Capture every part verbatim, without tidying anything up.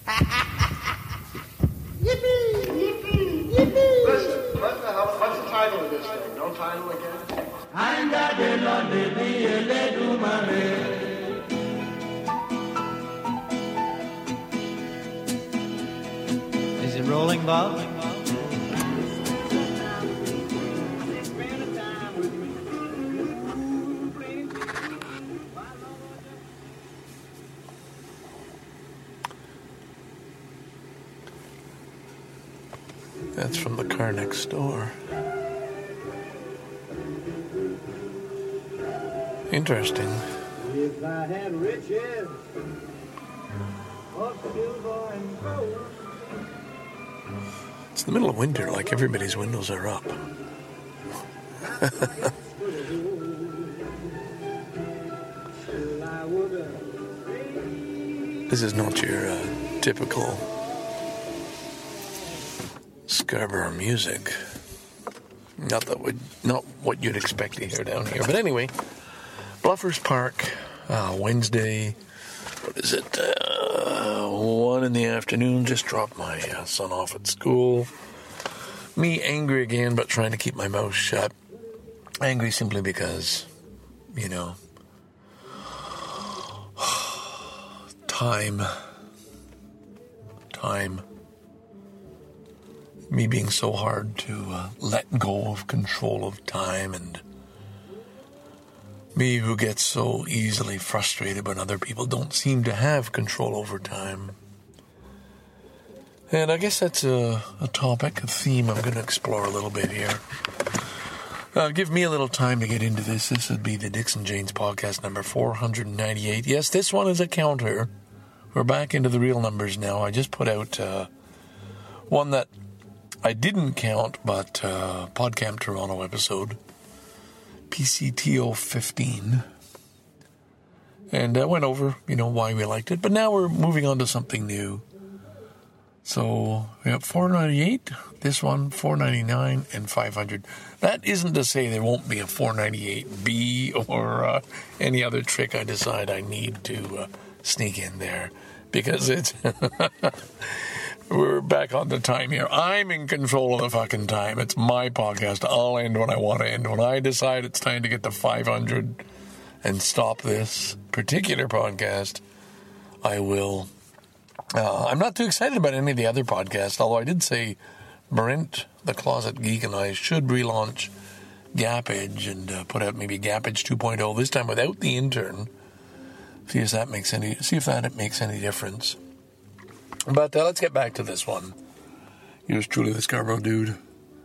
Yippee! Yippee! Yippee! Listen, what the hell, what's the title of this thing? No title again? Is it rolling, Bob? That's from the car next door. Interesting. If I had riches, of silver and gold. It's the middle of winter, like everybody's windows are up. This is not your uh, typical Scarborough music. Not that would, not what you'd expect to hear down here. But anyway, Bluffers Park, uh, Wednesday. What is it? Uh, one in the afternoon. Just dropped my uh, son off at school. Me angry again, but trying to keep my mouth shut. Angry simply because, you know, time, time. Me being so hard to uh, let go of control of time, and me who gets so easily frustrated when other people don't seem to have control over time. And I guess that's a, a topic, a theme I'm going to explore a little bit here. Uh, give me a little time to get into this. This would be the Dixon Janes podcast number four hundred ninety-eight. Yes, this one is a counter. We're back into the real numbers now. I just put out uh, one that I didn't count, but uh, PodCamp Toronto episode, P C T O fifteen. And I uh, went over, you know, why we liked it. But now we're moving on to something new. So we have four ninety-eight, this one, four ninety-nine, and five hundred. That isn't to say there won't be a four ninety-eight B or uh, any other trick I decide I need to uh, sneak in there. Because it's... We're back on the time here. I'm in control of the fucking time. It's my podcast. I'll end when I want to end. When I decide it's time to get to five hundred and stop this particular podcast, I will. Uh, I'm not too excited about any of the other podcasts, although I did say Brent, the Closet Geek, and I should relaunch Gap Edge and uh, put out maybe Gap Edge two point oh, this time without the intern. See if that makes any, see if that makes any difference. But uh, let's get back to this one. Yours truly, the Scarborough Dude.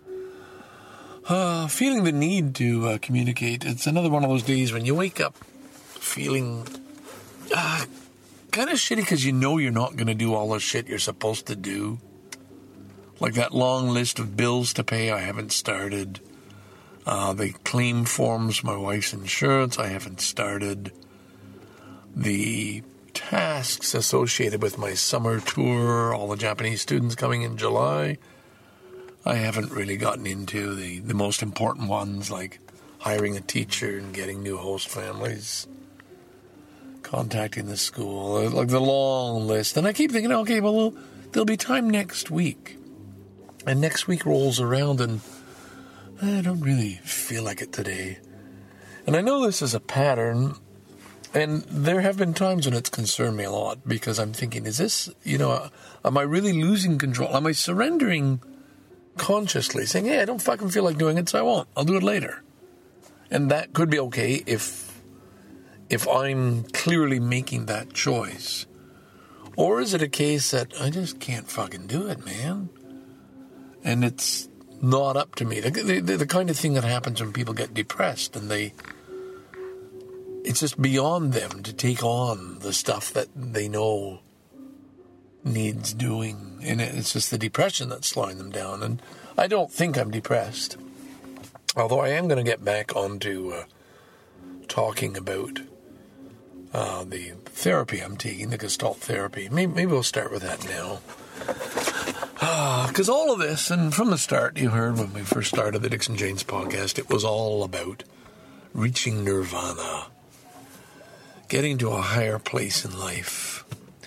Uh, feeling the need to uh, communicate. It's another one of those days when you wake up feeling uh, kind of shitty because you know you're not going to do all the shit you're supposed to do. Like that long list of bills to pay, I haven't started. Uh, the claim forms, my wife's insurance, I haven't started. The tasks associated with my summer tour, all the Japanese students coming in July, I haven't really gotten into the, the most important ones, like hiring a teacher and getting new host families, contacting the school, like the long list. And I keep thinking, okay, well, there'll be time next week. And next week rolls around and I don't really feel like it today. And I know this is a pattern. And there have been times when it's concerned me a lot because I'm thinking, is this, you know, am I really losing control? Am I surrendering consciously, saying, hey, I don't fucking feel like doing it, so I won't. I'll do it later. And that could be okay if, if I'm clearly making that choice. Or is it a case that I just can't fucking do it, man? And it's not up to me. The, the, the kind of thing that happens when people get depressed and they... It's just beyond them to take on the stuff that they know needs doing. And it's just the depression that's slowing them down. And I don't think I'm depressed. Although I am going to get back onto uh, talking about uh, the therapy I'm taking, the Gestalt therapy. Maybe, maybe we'll start with that now. Because uh, all of this, and from the start, you heard when we first started the Dixon Janes podcast, it was all about reaching nirvana. Getting to a higher place in life.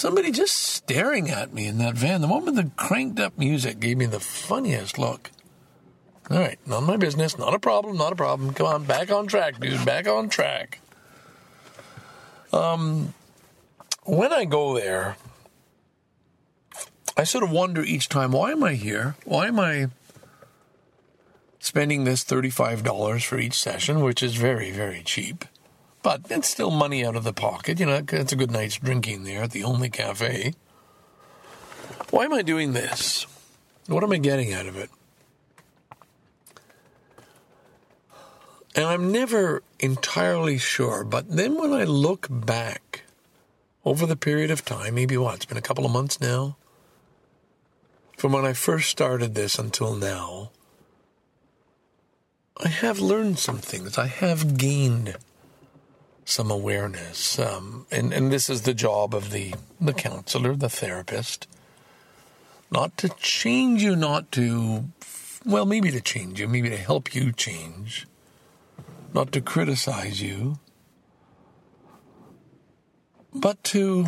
somebody just staring at me in that van. The moment the cranked up music gave me the funniest look. All right, none of my business, not a problem, not a problem. Come on, back on track, dude, back on track. Um, when I go there, I sort of wonder each time, why am I here? Why am I spending this thirty-five dollars for each session, which is very, very cheap? But it's still money out of the pocket. You know, it's a good night's drinking there at the only cafe. Why am I doing this? What am I getting out of it? And I'm never entirely sure. But then when I look back over the period of time, maybe what, it's been a couple of months now, from when I first started this until now, I have learned some things. I have gained some awareness. Um, and, and this is the job of the, the counselor, the therapist. Not to change you, not to, well, maybe to change you, maybe to help you change. Not to criticize you. But to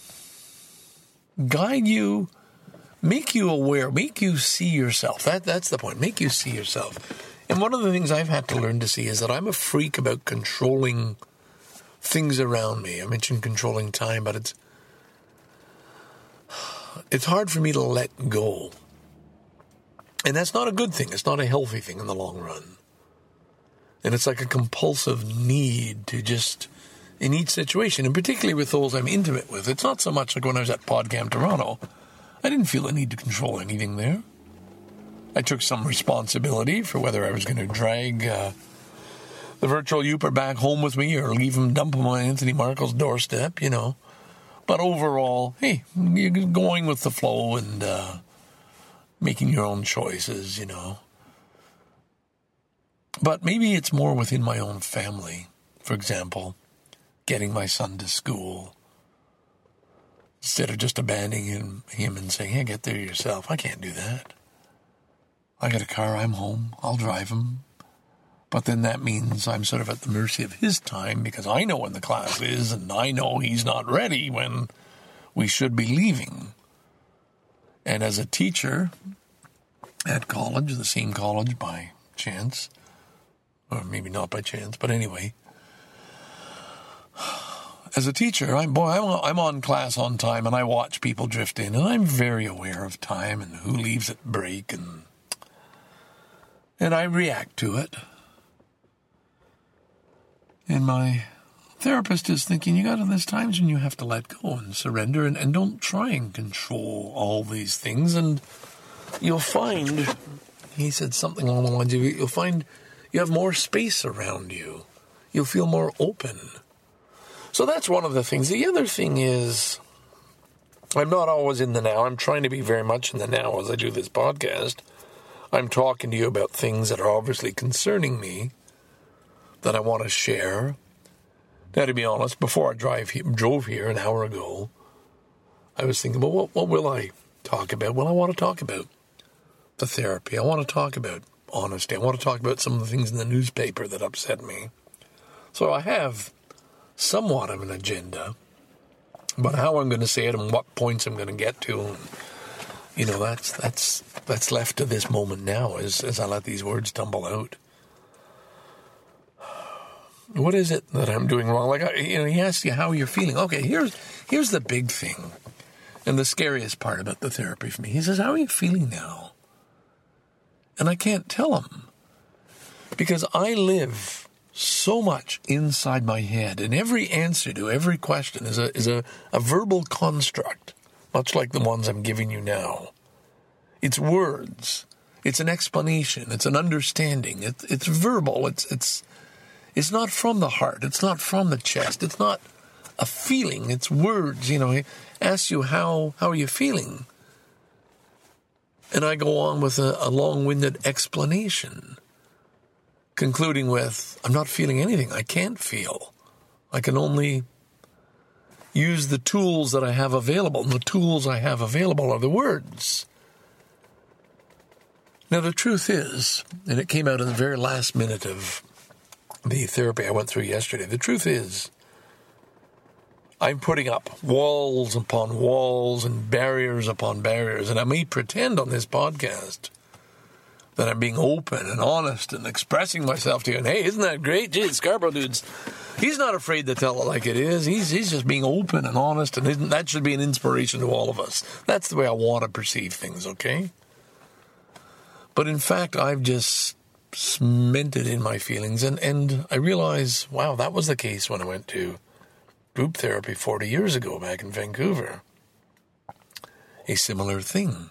guide you, make you aware, make you see yourself. That That's the point, make you see yourself. And one of the things I've had to learn to see is that I'm a freak about controlling things around me. I mentioned controlling time, but it's it's hard for me to let go. And that's not a good thing. It's not a healthy thing in the long run. And it's like a compulsive need to just, in each situation, and particularly with those I'm intimate with, it's not so much like when I was at PodCamp Toronto. I didn't feel a need to control anything there. I took some responsibility for whether I was going to drag uh, the virtual Youper back home with me or leave him, dump him on Anthony Markle's doorstep, you know. But overall, hey, you're going with the flow and uh, making your own choices, you know. But maybe it's more within my own family. For example, getting my son to school. Instead of just abandoning him, him and saying, hey, get there yourself. I can't do that. I got a car, I'm home, I'll drive him. But then that means I'm sort of at the mercy of his time because I know when the class is and I know he's not ready when we should be leaving. And as a teacher at college, the same college by chance, or maybe not by chance, but anyway, as a teacher, I'm boy, I'm, I'm on class on time and I watch people drift in and I'm very aware of time and who leaves at break and and I react to it. And my therapist is thinking, you got to, there's times when you have to let go and surrender and, and don't try and control all these things. And you'll find, he said something along the lines of, you'll find you have more space around you. You'll feel more open. So that's one of the things. The other thing is, I'm not always in the now. I'm trying to be very much in the now as I do this podcast. I'm talking to you about things that are obviously concerning me that I want to share. Now, to be honest, before I drive he- drove here an hour ago, I was thinking, well, what, what will I talk about? Well, I want to talk about the therapy. I want to talk about honesty. I want to talk about some of the things in the newspaper that upset me. So I have somewhat of an agenda, but how I'm going to say it and what points I'm going to get to, and, you know, that's that's that's left to this moment now as, as I let these words tumble out. What is it that I'm doing wrong? Like, you know, he asks you how you're feeling. Okay, here's here's the big thing and the scariest part about the therapy for me. He says, how are you feeling now? And I can't tell him because I live so much inside my head, and every answer to every question is a is a, a verbal construct, much like the ones I'm giving you now. It's words. It's an explanation. It's an understanding. It's it's verbal. It's it's it's not from the heart. It's not from the chest. It's not a feeling. It's words. You know, he asks you how how are you feeling, and I go on with a, a long-winded explanation, concluding with, I'm not feeling anything. I can't feel. I can only use the tools that I have available. And the tools I have available are the words. Now, the truth is, and it came out in the very last minute of the therapy I went through yesterday, the truth is, I'm putting up walls upon walls and barriers upon barriers. And I may pretend on this podcast that I'm being open and honest and expressing myself to you. And hey, isn't that great? Gee, Scarborough dude's, he's not afraid to tell it like it is. He's he's just being open and honest, and that should be an inspiration to all of us. That's the way I want to perceive things, okay? But in fact, I've just cemented in my feelings, and, and I realize, wow, that was the case when I went to group therapy forty years ago back in Vancouver. A similar thing.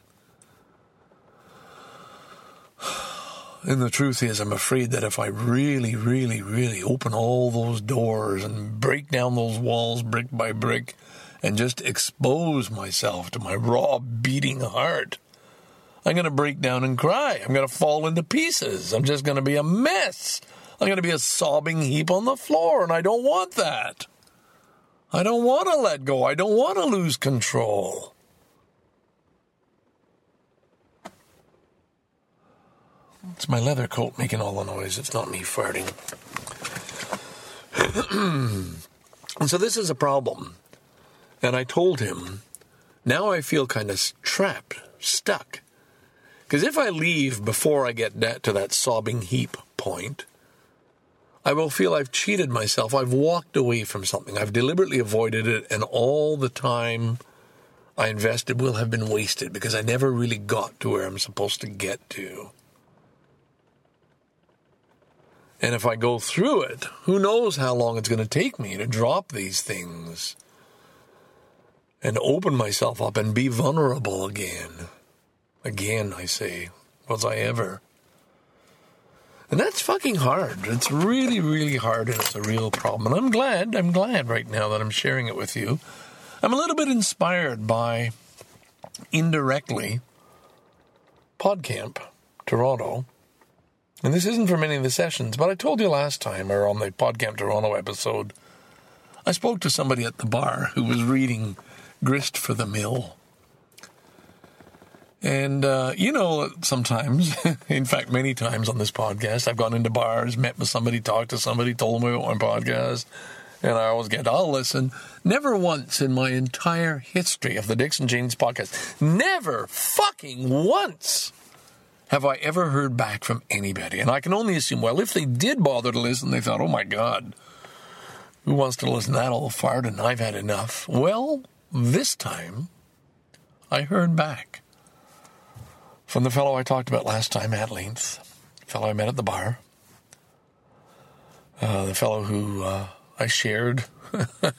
And the truth is, I'm afraid that if I really, really, really open all those doors and break down those walls brick by brick and just expose myself to my raw, beating heart, I'm going to break down and cry. I'm going to fall into pieces. I'm just going to be a mess. I'm going to be a sobbing heap on the floor, and I don't want that. I don't want to let go. I don't want to lose control. It's my leather coat making all the noise. It's not me farting. And so this is a problem. And I told him, now I feel kind of trapped, stuck. Because if I leave before I get that, to that sobbing heap point, I will feel I've cheated myself. I've walked away from something. I've deliberately avoided it, and all the time I invested will have been wasted because I never really got to where I'm supposed to get to. And if I go through it, who knows how long it's going to take me to drop these things and open myself up and be vulnerable again. Again, I say, was I ever? And that's fucking hard. It's really, really hard, and it's a real problem. And I'm glad, I'm glad right now that I'm sharing it with you. I'm a little bit inspired by, indirectly, PodCamp Toronto. And this isn't from any of the sessions, but I told you last time, or on the PodCamp Toronto episode, I spoke to somebody at the bar who was reading Grist for the Mill. And, uh, you know, sometimes, in fact, many times on this podcast, I've gone into bars, met with somebody, talked to somebody, told them about my podcast, and I always get, I'll listen. Never once in my entire history of the Dixon James podcast, never fucking once have I ever heard back from anybody. And I can only assume, well, if they did bother to listen, they thought, oh my God, who wants to listen to that old fart, and I've had enough. Well, this time, I heard back from the fellow I talked about last time at length, the fellow I met at the bar, uh, the fellow who uh, I shared a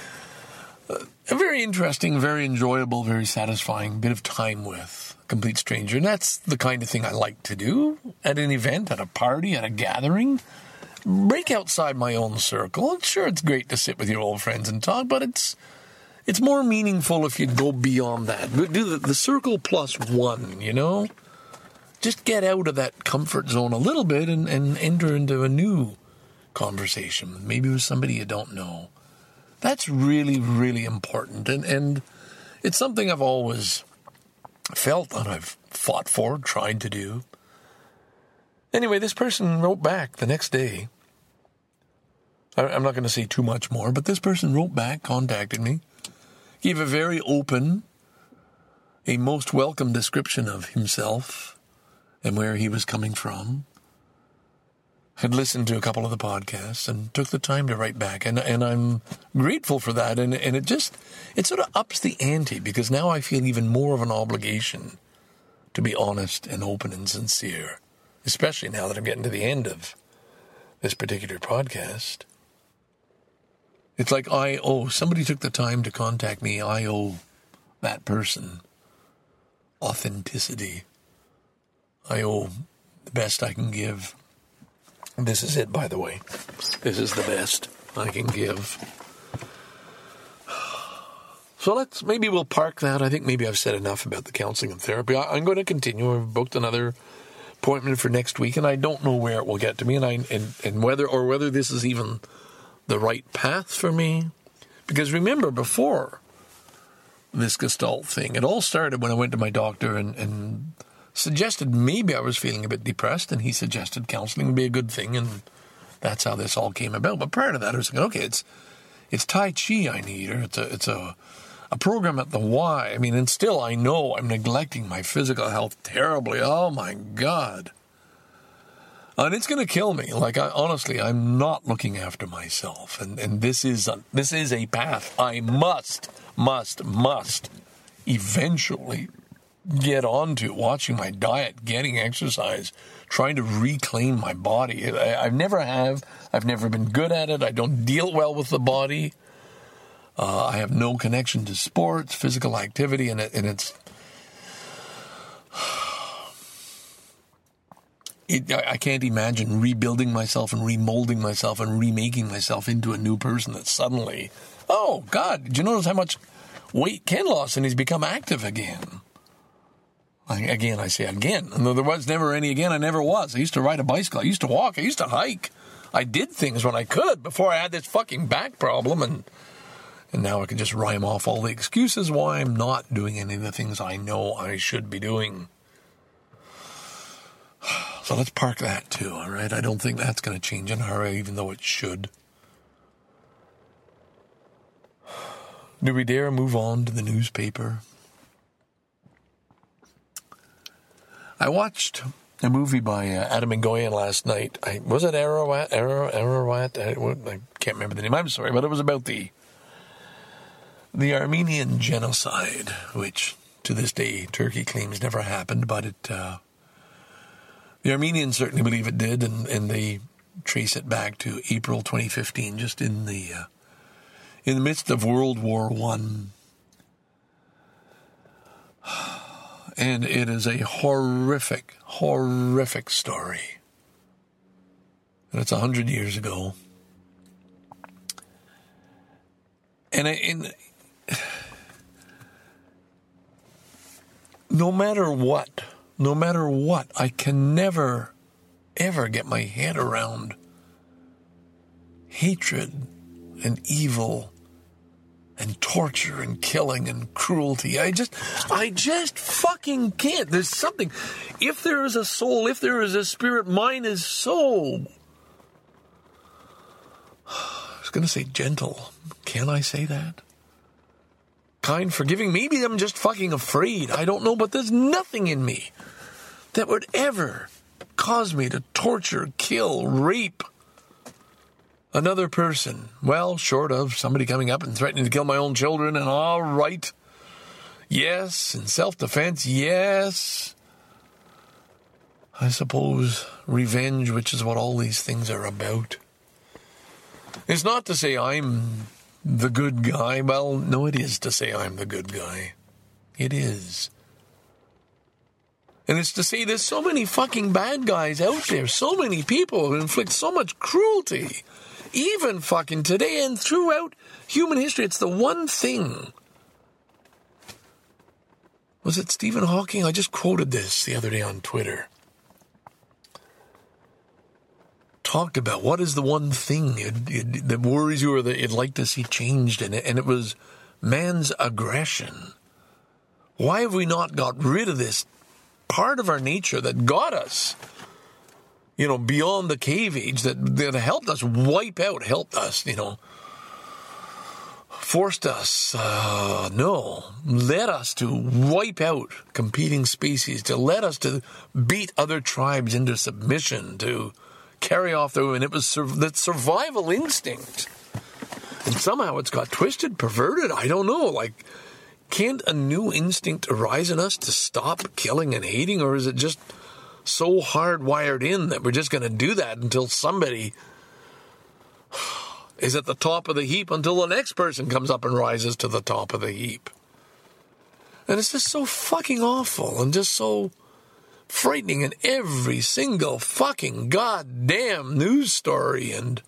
very interesting, very enjoyable, very satisfying bit of time with. Complete stranger. And that's the kind of thing I like to do at an event, at a party, at a gathering. Break outside my own circle. Sure, it's great to sit with your old friends and talk, but it's it's more meaningful if you go beyond that. Do the, the circle plus one, you know? Just get out of that comfort zone a little bit and, and enter into a new conversation, maybe with somebody you don't know. That's really, really important. And, and it's something I've always felt that I've fought for, tried to do. Anyway, this person wrote back the next day. I'm not going to say too much more, but this person wrote back, contacted me, gave a very open, a most welcome description of himself and where he was coming from. Had listened to a couple of the podcasts and took the time to write back. And and I'm grateful for that. And, and it just, it sort of ups the ante because now I feel even more of an obligation to be honest and open and sincere, especially now that I'm getting to the end of this particular podcast. It's like I owe, somebody took the time to contact me. I owe that person authenticity. I owe the best I can give. This is it, by the way. This is the best I can give. So let's, maybe we'll park that. I think maybe I've said enough about the counseling and therapy. I, I'm going to continue. I've booked another appointment for next week, and I don't know where it will get to me, and I and, and whether or whether this is even the right path for me. Because remember, before this Gestalt thing, it all started when I went to my doctor and, and suggested maybe I was feeling a bit depressed, and he suggested counseling would be a good thing, and that's how this all came about. But prior to that, I was thinking, okay, it's It's Tai Chi I need, or it's a it's a a program at the Y. I mean, and still I know I'm neglecting my physical health terribly. Oh my God. And it's going to kill me. Like, I, honestly, I'm not looking after myself. And, and this is a, this is a path I must, must, must eventually get onto. Watching my diet, getting exercise, trying to reclaim my body. I, I've never have. I've never been good at it. I don't deal well with the body. Uh, I have no connection to sports, physical activity, and, it, and it's... It, I can't imagine rebuilding myself and remolding myself and remaking myself into a new person that suddenly, oh, God, did you notice how much weight Ken lost and he's become active again? I, again, I say again. And there was never any again. I never was. I used to ride a bicycle. I used to walk. I used to hike. I did things when I could before I had this fucking back problem. And, and now I can just rhyme off all the excuses why I'm not doing any of the things I know I should be doing. So let's park that too, all right? I don't think that's going to change in a hurry, even though it should. Do we dare move on to the newspaper? I watched a movie by uh, Adam Minghoyan last night. I, was it Arawat? Arawat? Arawat? I, I can't remember the name. I'm sorry, but it was about the the Armenian genocide, which to this day Turkey claims never happened, but it... Uh, The Armenians certainly believe it did, and, and they trace it back to April twenty fifteen, just in the uh, in the midst of World War One. And it is a horrific, horrific story. And it's a hundred years ago. And, I, and no matter what, No matter what, I can never, ever get my head around hatred and evil and torture and killing and cruelty. I just, I just fucking can't. There's something. If there is a soul, if there is a spirit, mine is so, I was going to say gentle. Can I say that? Kind, forgiving. Maybe I'm just fucking afraid. I don't know, but there's nothing in me that would ever cause me to torture, kill, rape another person. Well, short of somebody coming up and threatening to kill my own children, and all right, yes, in self-defense, yes. I suppose revenge, which is what all these things are about. It's not to say I'm the good guy. Well, no, it is to say I'm the good guy. It is. And it's to say there's so many fucking bad guys out there, so many people who inflict so much cruelty, even fucking today and throughout human history. It's the one thing. Was it Stephen Hawking? I just quoted this the other day on Twitter. Talked about what is the one thing it, it, that worries you or that you'd like to see changed in it, and it was man's aggression. Why have we not got rid of this part of our nature that got us, you know, beyond the cave age, that, that helped us wipe out, helped us, you know, forced us, uh, no, led us to wipe out competing species, to let us to beat other tribes into submission, to carry off their, and it was sur- that survival instinct. And somehow it's got twisted, perverted, I don't know, like, can't a new instinct arise in us to stop killing and hating, or is it just so hardwired in that we're just going to do that until somebody is at the top of the heap, until the next person comes up and rises to the top of the heap? And it's just so fucking awful and just so frightening in every single fucking goddamn news story, and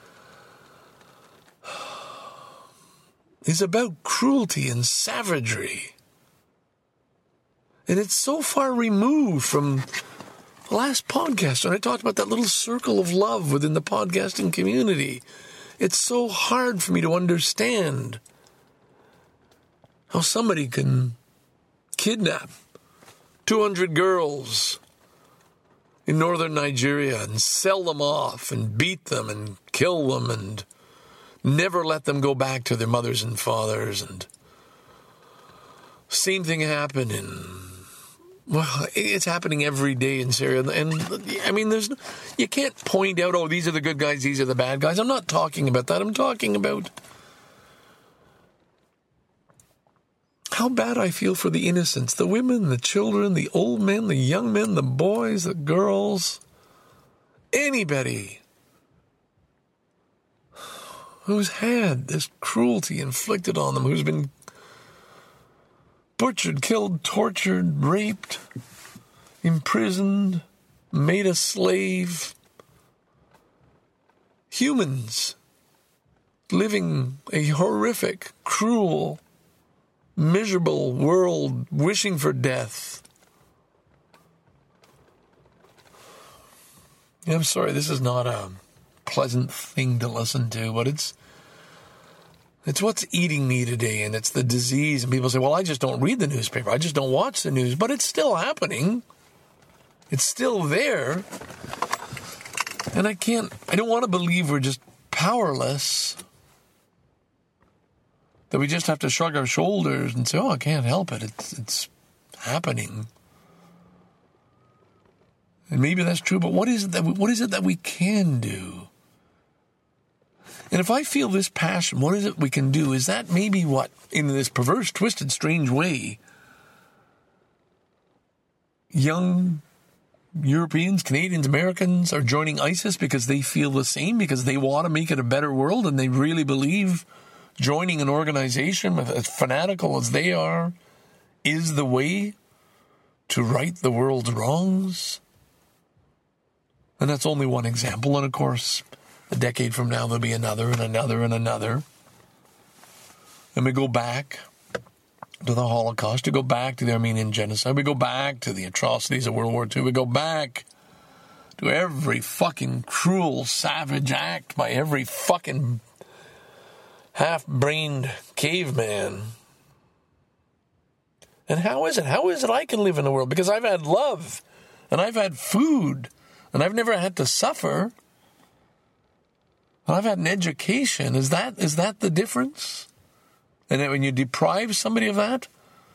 is about cruelty and savagery. And it's so far removed from the last podcast when I talked about that little circle of love within the podcasting community. It's so hard for me to understand how somebody can kidnap two hundred girls in northern Nigeria and sell them off and beat them and kill them and never let them go back to their mothers and fathers. And same thing happened in, well, it's happening every day in Syria. And I mean, there's, you can't point out, oh, these are the good guys, these are the bad guys. I'm not talking about that. I'm talking about how bad I feel for the innocents, the women, the children, the old men, the young men, the boys, the girls, anybody who's had this cruelty inflicted on them, who's been butchered, killed, tortured, raped, imprisoned, made a slave. Humans living a horrific, cruel, miserable world, wishing for death. I'm sorry, this is not a pleasant thing to listen to, but it's it's what's eating me today, and it's the disease. And people say, well, I just don't read the newspaper. I just don't watch the news. But it's still happening. It's still there. And I can't, I don't want to believe we're just powerless, that we just have to shrug our shoulders and say, oh, I can't help it. It's, it's happening. And maybe that's true, but what is it that we, what is it that we can do? And if I feel this passion, what is it we can do? Is that maybe what, in this perverse, twisted, strange way, young Europeans, Canadians, Americans are joining ISIS because they feel the same, because they want to make it a better world, and they really believe joining an organization as fanatical as they are is the way to right the world's wrongs? And that's only one example. And of course, a decade from now, there'll be another and another and another. And we go back to the Holocaust, we go back to the Armenian genocide, we go back to the atrocities of World War Two, we go back to every fucking cruel, savage act by every fucking half-brained caveman. And how is it? How is it I can live in the world? Because I've had love, and I've had food, and I've never had to suffer. And I've had an education. Is that is that the difference? And then when you deprive somebody of that?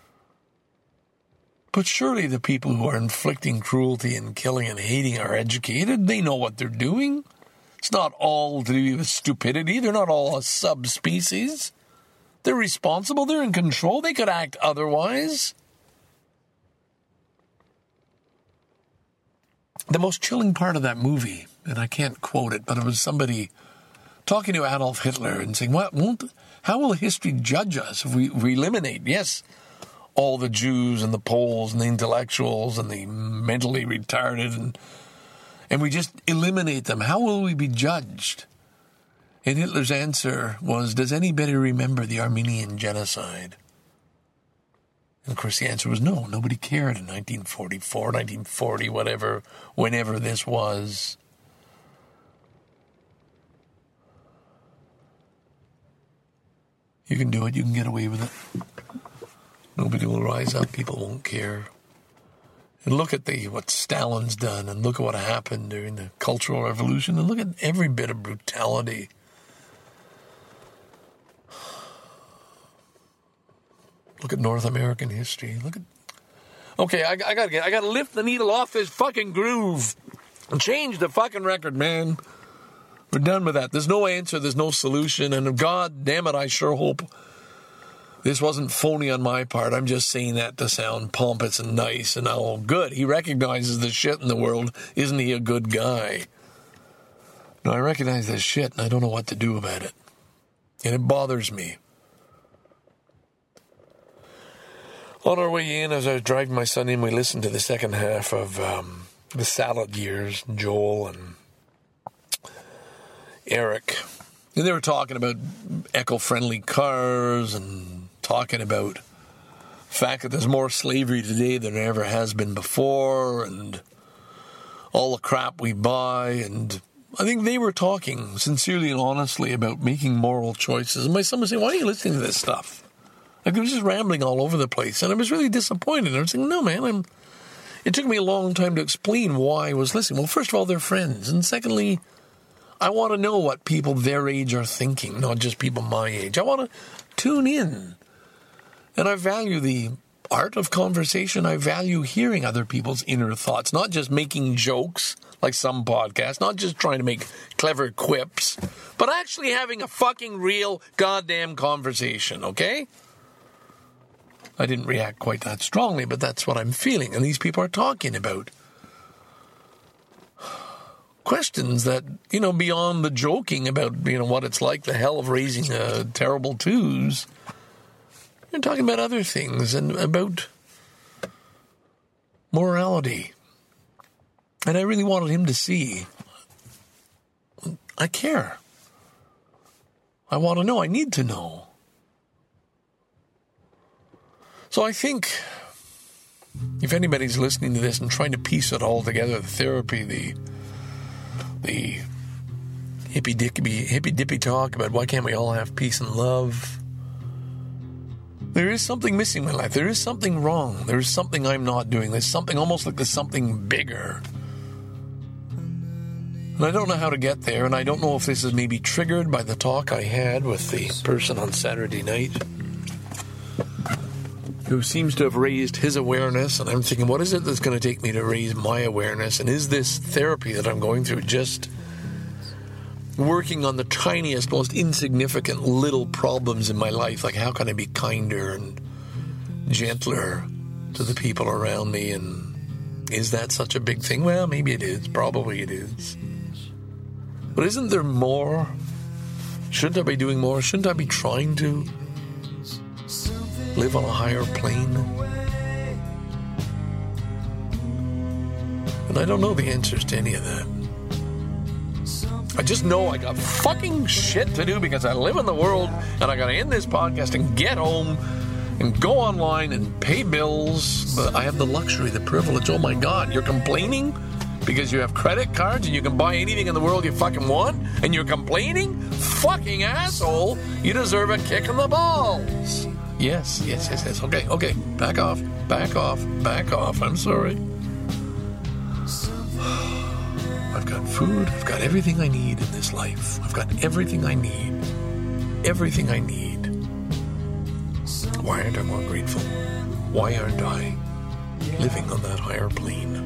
But surely the people who are inflicting cruelty and killing and hating are educated. They know what they're doing. It's not all to do with stupidity. They're not all a subspecies. They're responsible. They're in control. They could act otherwise. The most chilling part of that movie, and I can't quote it, but it was somebody talking to Adolf Hitler and saying, "What won't? How will history judge us if we, if we eliminate, yes, all the Jews and the Poles and the intellectuals and the mentally retarded, and and we just eliminate them? How will we be judged?" And Hitler's answer was, "Does anybody remember the Armenian genocide?" And of course the answer was no. Nobody cared in nineteen forty-four, nineteen forty, whatever, whenever this was. You can do it. You can get away with it. Nobody will rise up. People won't care. And look at the what Stalin's done, and look at what happened during the Cultural Revolution, and look at every bit of brutality. Look at North American history. Look at. Okay, I, I gotta get. I gotta lift the needle off this fucking groove and change the fucking record, man. We're done with that. There's no answer. There's no solution. And God damn it, I sure hope this wasn't phony on my part. I'm just saying that to sound pompous and nice and all good. He recognizes the shit in the world. Isn't he a good guy? No, I recognize this shit, and I don't know what to do about it. And it bothers me. On our way in, as I was driving my son in, we listened to the second half of um, The Salad Years, Joel and Eric. And they were talking about eco-friendly cars and talking about the fact that there's more slavery today than there ever has been before, and all the crap we buy. And I think they were talking sincerely and honestly about making moral choices. And my son was saying, "Why are you listening to this stuff?" Like, it was just rambling all over the place. And I was really disappointed. I was saying, no, man, I'm... It took me a long time to explain why I was listening. Well, first of all, they're friends. And secondly, I want to know what people their age are thinking, not just people my age. I want to tune in. And I value the art of conversation. I value hearing other people's inner thoughts, not just making jokes like some podcasts, not just trying to make clever quips, but actually having a fucking real goddamn conversation, okay? I didn't react quite that strongly, but that's what I'm feeling, and these people are talking about questions that, you know, beyond the joking about, you know, what it's like, the hell of raising uh, terrible twos, you're talking about other things and about morality. And I really wanted him to see, I care. I want to know. I need to know. So I think if anybody's listening to this and trying to piece it all together, the therapy, the the hippy-dippy, hippy-dippy talk about why can't we all have peace and love, there is something missing in my life. There is something wrong. There is something I'm not doing. There's something almost like there's something bigger. And I don't know how to get there, and I don't know if this is maybe triggered by the talk I had with the person on Saturday night who seems to have raised his awareness, and I'm thinking, what is it that's going to take me to raise my awareness? And is this therapy that I'm going through just working on the tiniest, most insignificant little problems in my life? Like, how can I be kinder and gentler to the people around me? And is that such a big thing? Well, maybe it is. Probably it is. But isn't there more? Shouldn't I be doing more? Shouldn't I be trying to live on a higher plane? And I don't know the answers to any of that. I just know I got fucking shit to do because I live in the world, and I gotta end this podcast and get home and go online and pay bills. But I have the luxury, the privilege. Oh my God, you're complaining because you have credit cards and you can buy anything in the world you fucking want, and you're complaining? Fucking asshole. You deserve a kick in the balls. Yes, yes, yes, yes. Okay, okay. Back off, back off, back off. I'm sorry. I've got food. I've got everything I need in this life. I've got everything I need. Everything I need. Why aren't I more grateful? Why aren't I living on that higher plane?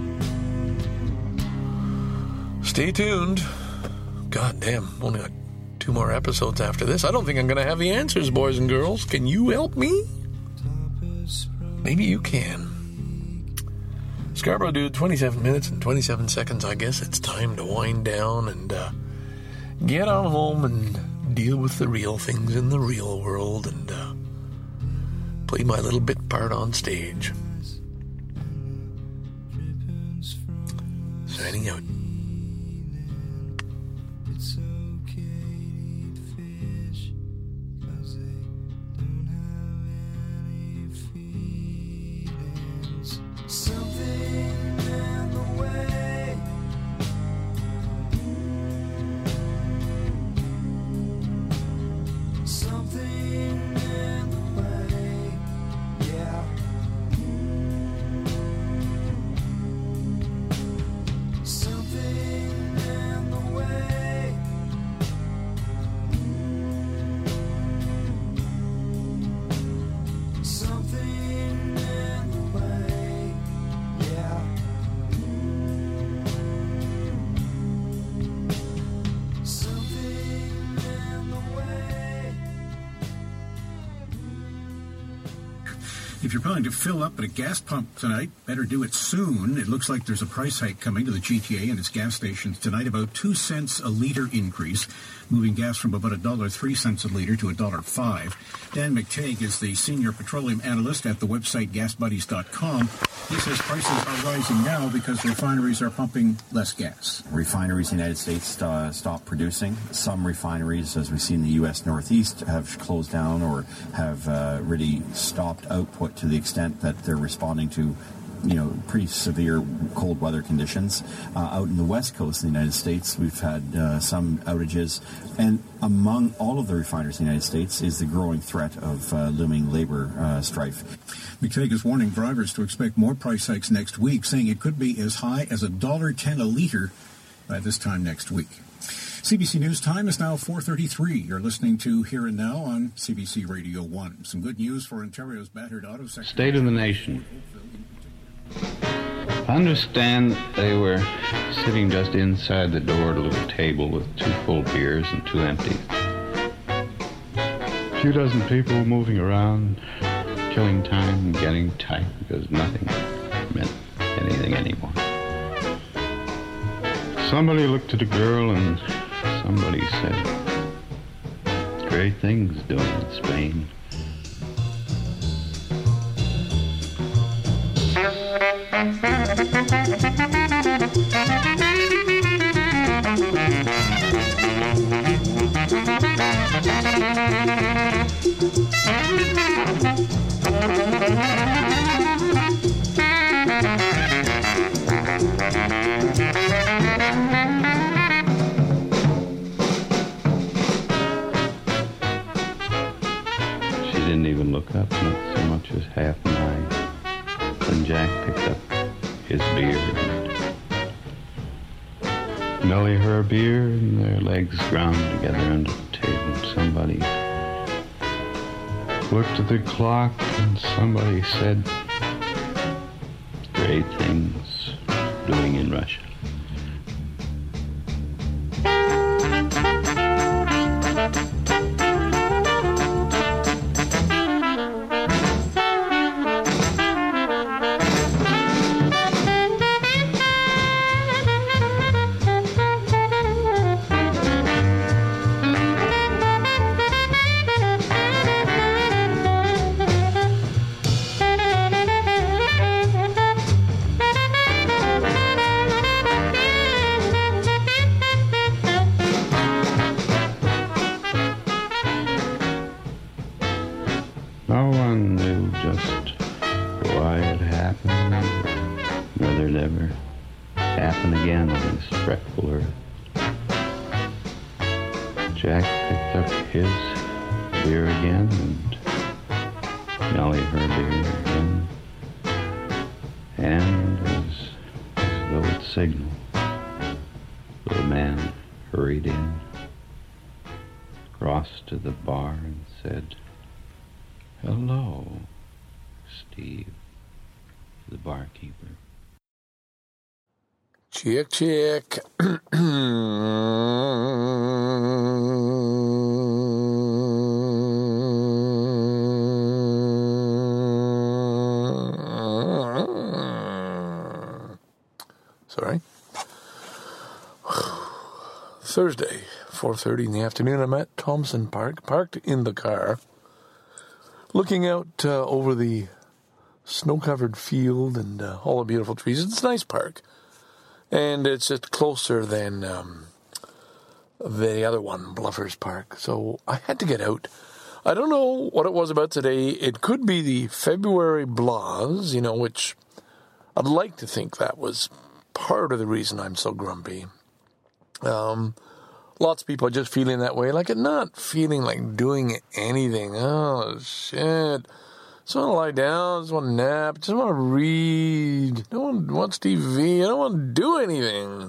Stay tuned. God damn, only got two more episodes after this. I don't think I'm going to have the answers, boys and girls. Can you help me? Maybe you can. Scarborough Dude, twenty-seven minutes and twenty-seven seconds. I guess it's time to wind down and uh, get on home and deal with the real things in the real world and uh, play my little bit part on stage. Signing out. If you're planning to fill up at a gas pump tonight, better do it soon. It looks like there's a price hike coming to the G T A and its gas stations tonight, about two cents a litre increase, moving gas from about a dollar three cents a litre to a dollar five. Dan McTague is the senior petroleum analyst at the website gas buddies dot com. He says prices are rising now because refineries are pumping less gas. Refineries in the United States uh, stopped producing. Some refineries, as we see in the U S Northeast, have closed down or have uh, really stopped output to the extent that they're responding to, you know, pretty severe cold weather conditions. Uh, out in the west coast of the United States, we've had uh, some outages. And among all of the refiners in the United States is the growing threat of uh, looming labor uh, strife. McTague is warning drivers to expect more price hikes next week, saying it could be as high as a dollar ten a litre by this time next week. C B C News time is now four thirty-three. You're listening to Here and Now on C B C Radio one. Some good news for Ontario's battered auto sector. State of the nation. I understand they were sitting just inside the door at a little table with two full beers and two empty. A few dozen people moving around, killing time and getting tight because nothing meant anything anymore. Somebody looked at a girl and somebody said, great things doing in Spain. She didn't even look up, not so much as half an eye. Then Jack picked up his beer and Millie her beer, and their legs ground together under the table. Somebody looked at the clock and somebody said, great things doing in Russia. No one knew just why it happened, whether it ever happen again on this fretful earth. Jack picked up his beer again, and Nellie her beer again, and as, as though it signaled, the man hurried in, crossed to the bar, and said, "Hello, Steve," to the barkeeper. Check, check. Sorry. Thursday, four thirty in the afternoon, I'm at Thompson Park, parked in the car, looking out uh, over the snow-covered field and uh, all the beautiful trees. It's a nice park. And it's just closer than um, the other one, Bluffers Park. So I had to get out. I don't know what it was about today. It could be the February blahs, you know, which I'd like to think that was part of the reason I'm so grumpy. Um, lots of people are just feeling that way, like not feeling like doing anything. Oh, shit. Just want to lie down, just want to nap, just want to read. No one wants T V. I don't want to do anything.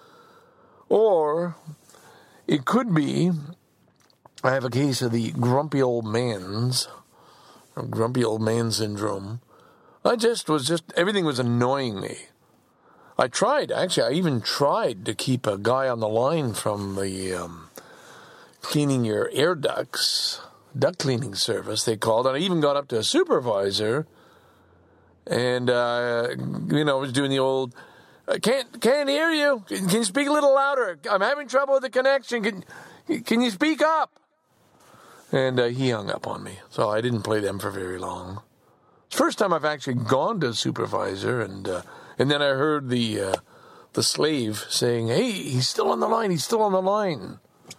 Or it could be I have a case of the grumpy old man's, or grumpy old man syndrome. I just was just, everything was annoying me. I tried, actually, I even tried to keep a guy on the line from the um, cleaning your air ducts, duct cleaning service, they called, and I even got up to a supervisor, and, uh, you know, I was doing the old, I can't, can't hear you, can, can you speak a little louder, I'm having trouble with the connection, can, can you speak up? And uh, he hung up on me, so I didn't play them for very long. It's the first time I've actually gone to a supervisor, and, uh, and then I heard the, uh, the slave saying, hey, he's still on the line, he's still on the line.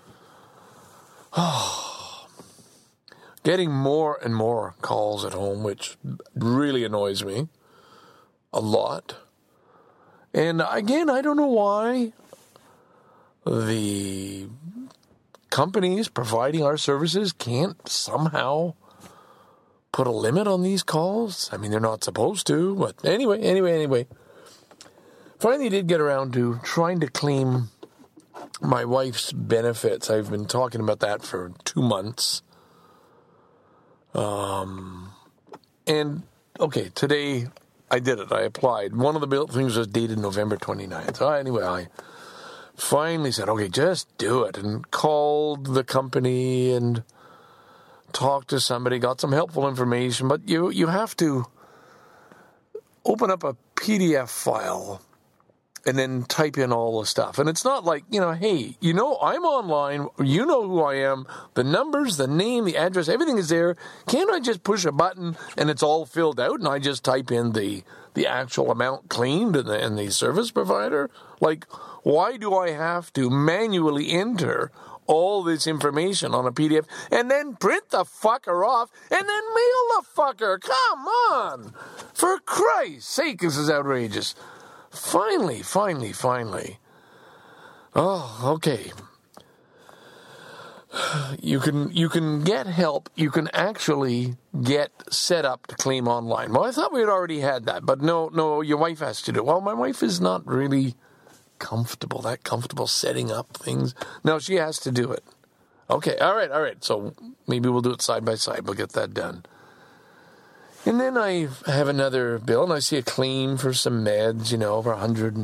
Oh. Getting more and more calls at home, which really annoys me a lot. And again, I don't know why the companies providing our services can't somehow put a limit on these calls. I mean, they're not supposed to, but anyway, anyway, anyway. Finally did get around to trying to claim my wife's benefits. I've been talking about that for two months. Um, and, okay, today I did it. I applied. One of the bill things was dated November twenty-ninth. So anyway, I finally said, okay, just do it. And called the company and talked to somebody, got some helpful information. But you, you have to open up a P D F file and then type in all the stuff. And it's not like, you know, hey, you know, I'm online, you know who I am, the numbers, the name, the address, everything is there. Can't I just push a button and it's all filled out and I just type in the the actual amount claimed and the, and the service provider? Like, why do I have to manually enter all this information on a P D F and then print the fucker off and then mail the fucker? Come on! For Christ's sake, this is outrageous. Finally, finally, finally. Oh, okay. You can you can get help. You can actually get set up to claim online. Well, I thought we had already had that, but no, no, your wife has to do it. Well, my wife is not really comfortable, that comfortable setting up things. No, she has to do it. Okay, all right, all right. So maybe we'll do it side by side. We'll get that done. And then I have another bill, and I see a claim for some meds, you know, for one hundred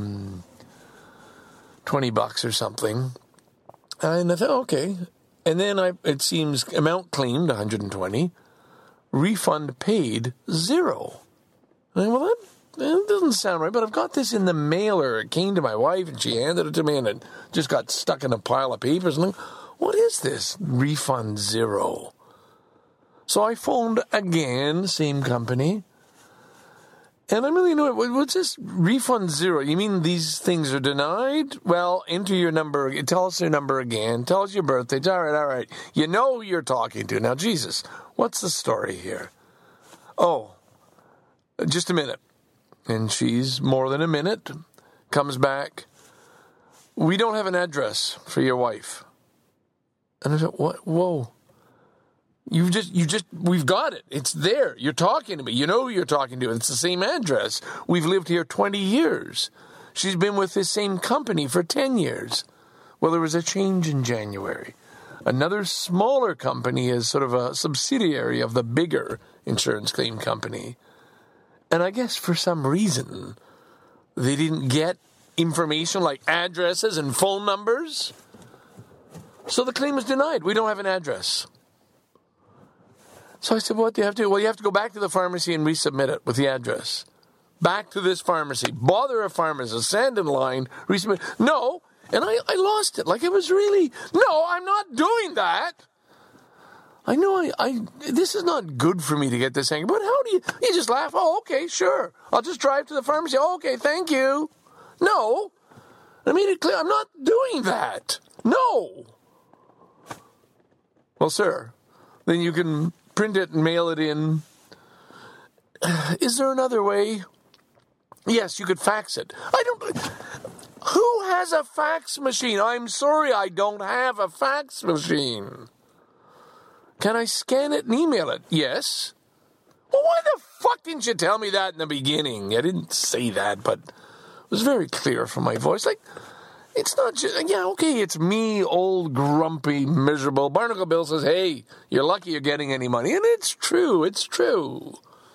twenty bucks or something. And I thought, okay. And then I it seems amount claimed, one hundred twenty. Refund paid, zero. And I, well, that, that doesn't sound right, but I've got this in the mailer. It came to my wife, and she handed it to me, and it just got stuck in a pile of papers. And I'm like, what is this? Refund zero. So I phoned again, same company, and I'm really new. What's this refund zero? You mean these things are denied? Well, enter your number. Tell us your number again. Tell us your birthday. All right, all right. You know who you're talking to. Now, Jesus, what's the story here? Oh, just a minute. And she's more than a minute. Comes back. We don't have an address for your wife. And I said, what? Whoa. You've just, you just, we've got it. It's there. You're talking to me. You know who you're talking to. It's the same address. We've lived here twenty years. She's been with this same company for ten years. Well, there was a change in January. Another smaller company is sort of a subsidiary of the bigger insurance claim company. And I guess for some reason, they didn't get information like addresses and phone numbers. So the claim is denied. We don't have an address. So I said, what do you have to do? Well, you have to go back to the pharmacy and resubmit it with the address. Back to this pharmacy. Bother a pharmacist. Stand in line. Resubmit. No. And I, I lost it. Like it was really, no, I'm not doing that. I know I, I, this is not good for me to get this angry. But how do you, you just laugh. Oh, okay, sure. I'll just drive to the pharmacy. Oh, okay, thank you. No. I made it clear. I'm not doing that. No. Well, sir, then you can print it and mail it in. Is there another way? Yes, you could fax it. I don't... Who has a fax machine? I'm sorry, I don't have a fax machine. Can I scan it and email it? Yes. Well, why the fuck didn't you tell me that in the beginning? I didn't say that, but it was very clear from my voice. Like, it's not just, yeah, okay, it's me, old, grumpy, miserable. Barnacle Bill says, hey, you're lucky you're getting any money. And it's true, it's true.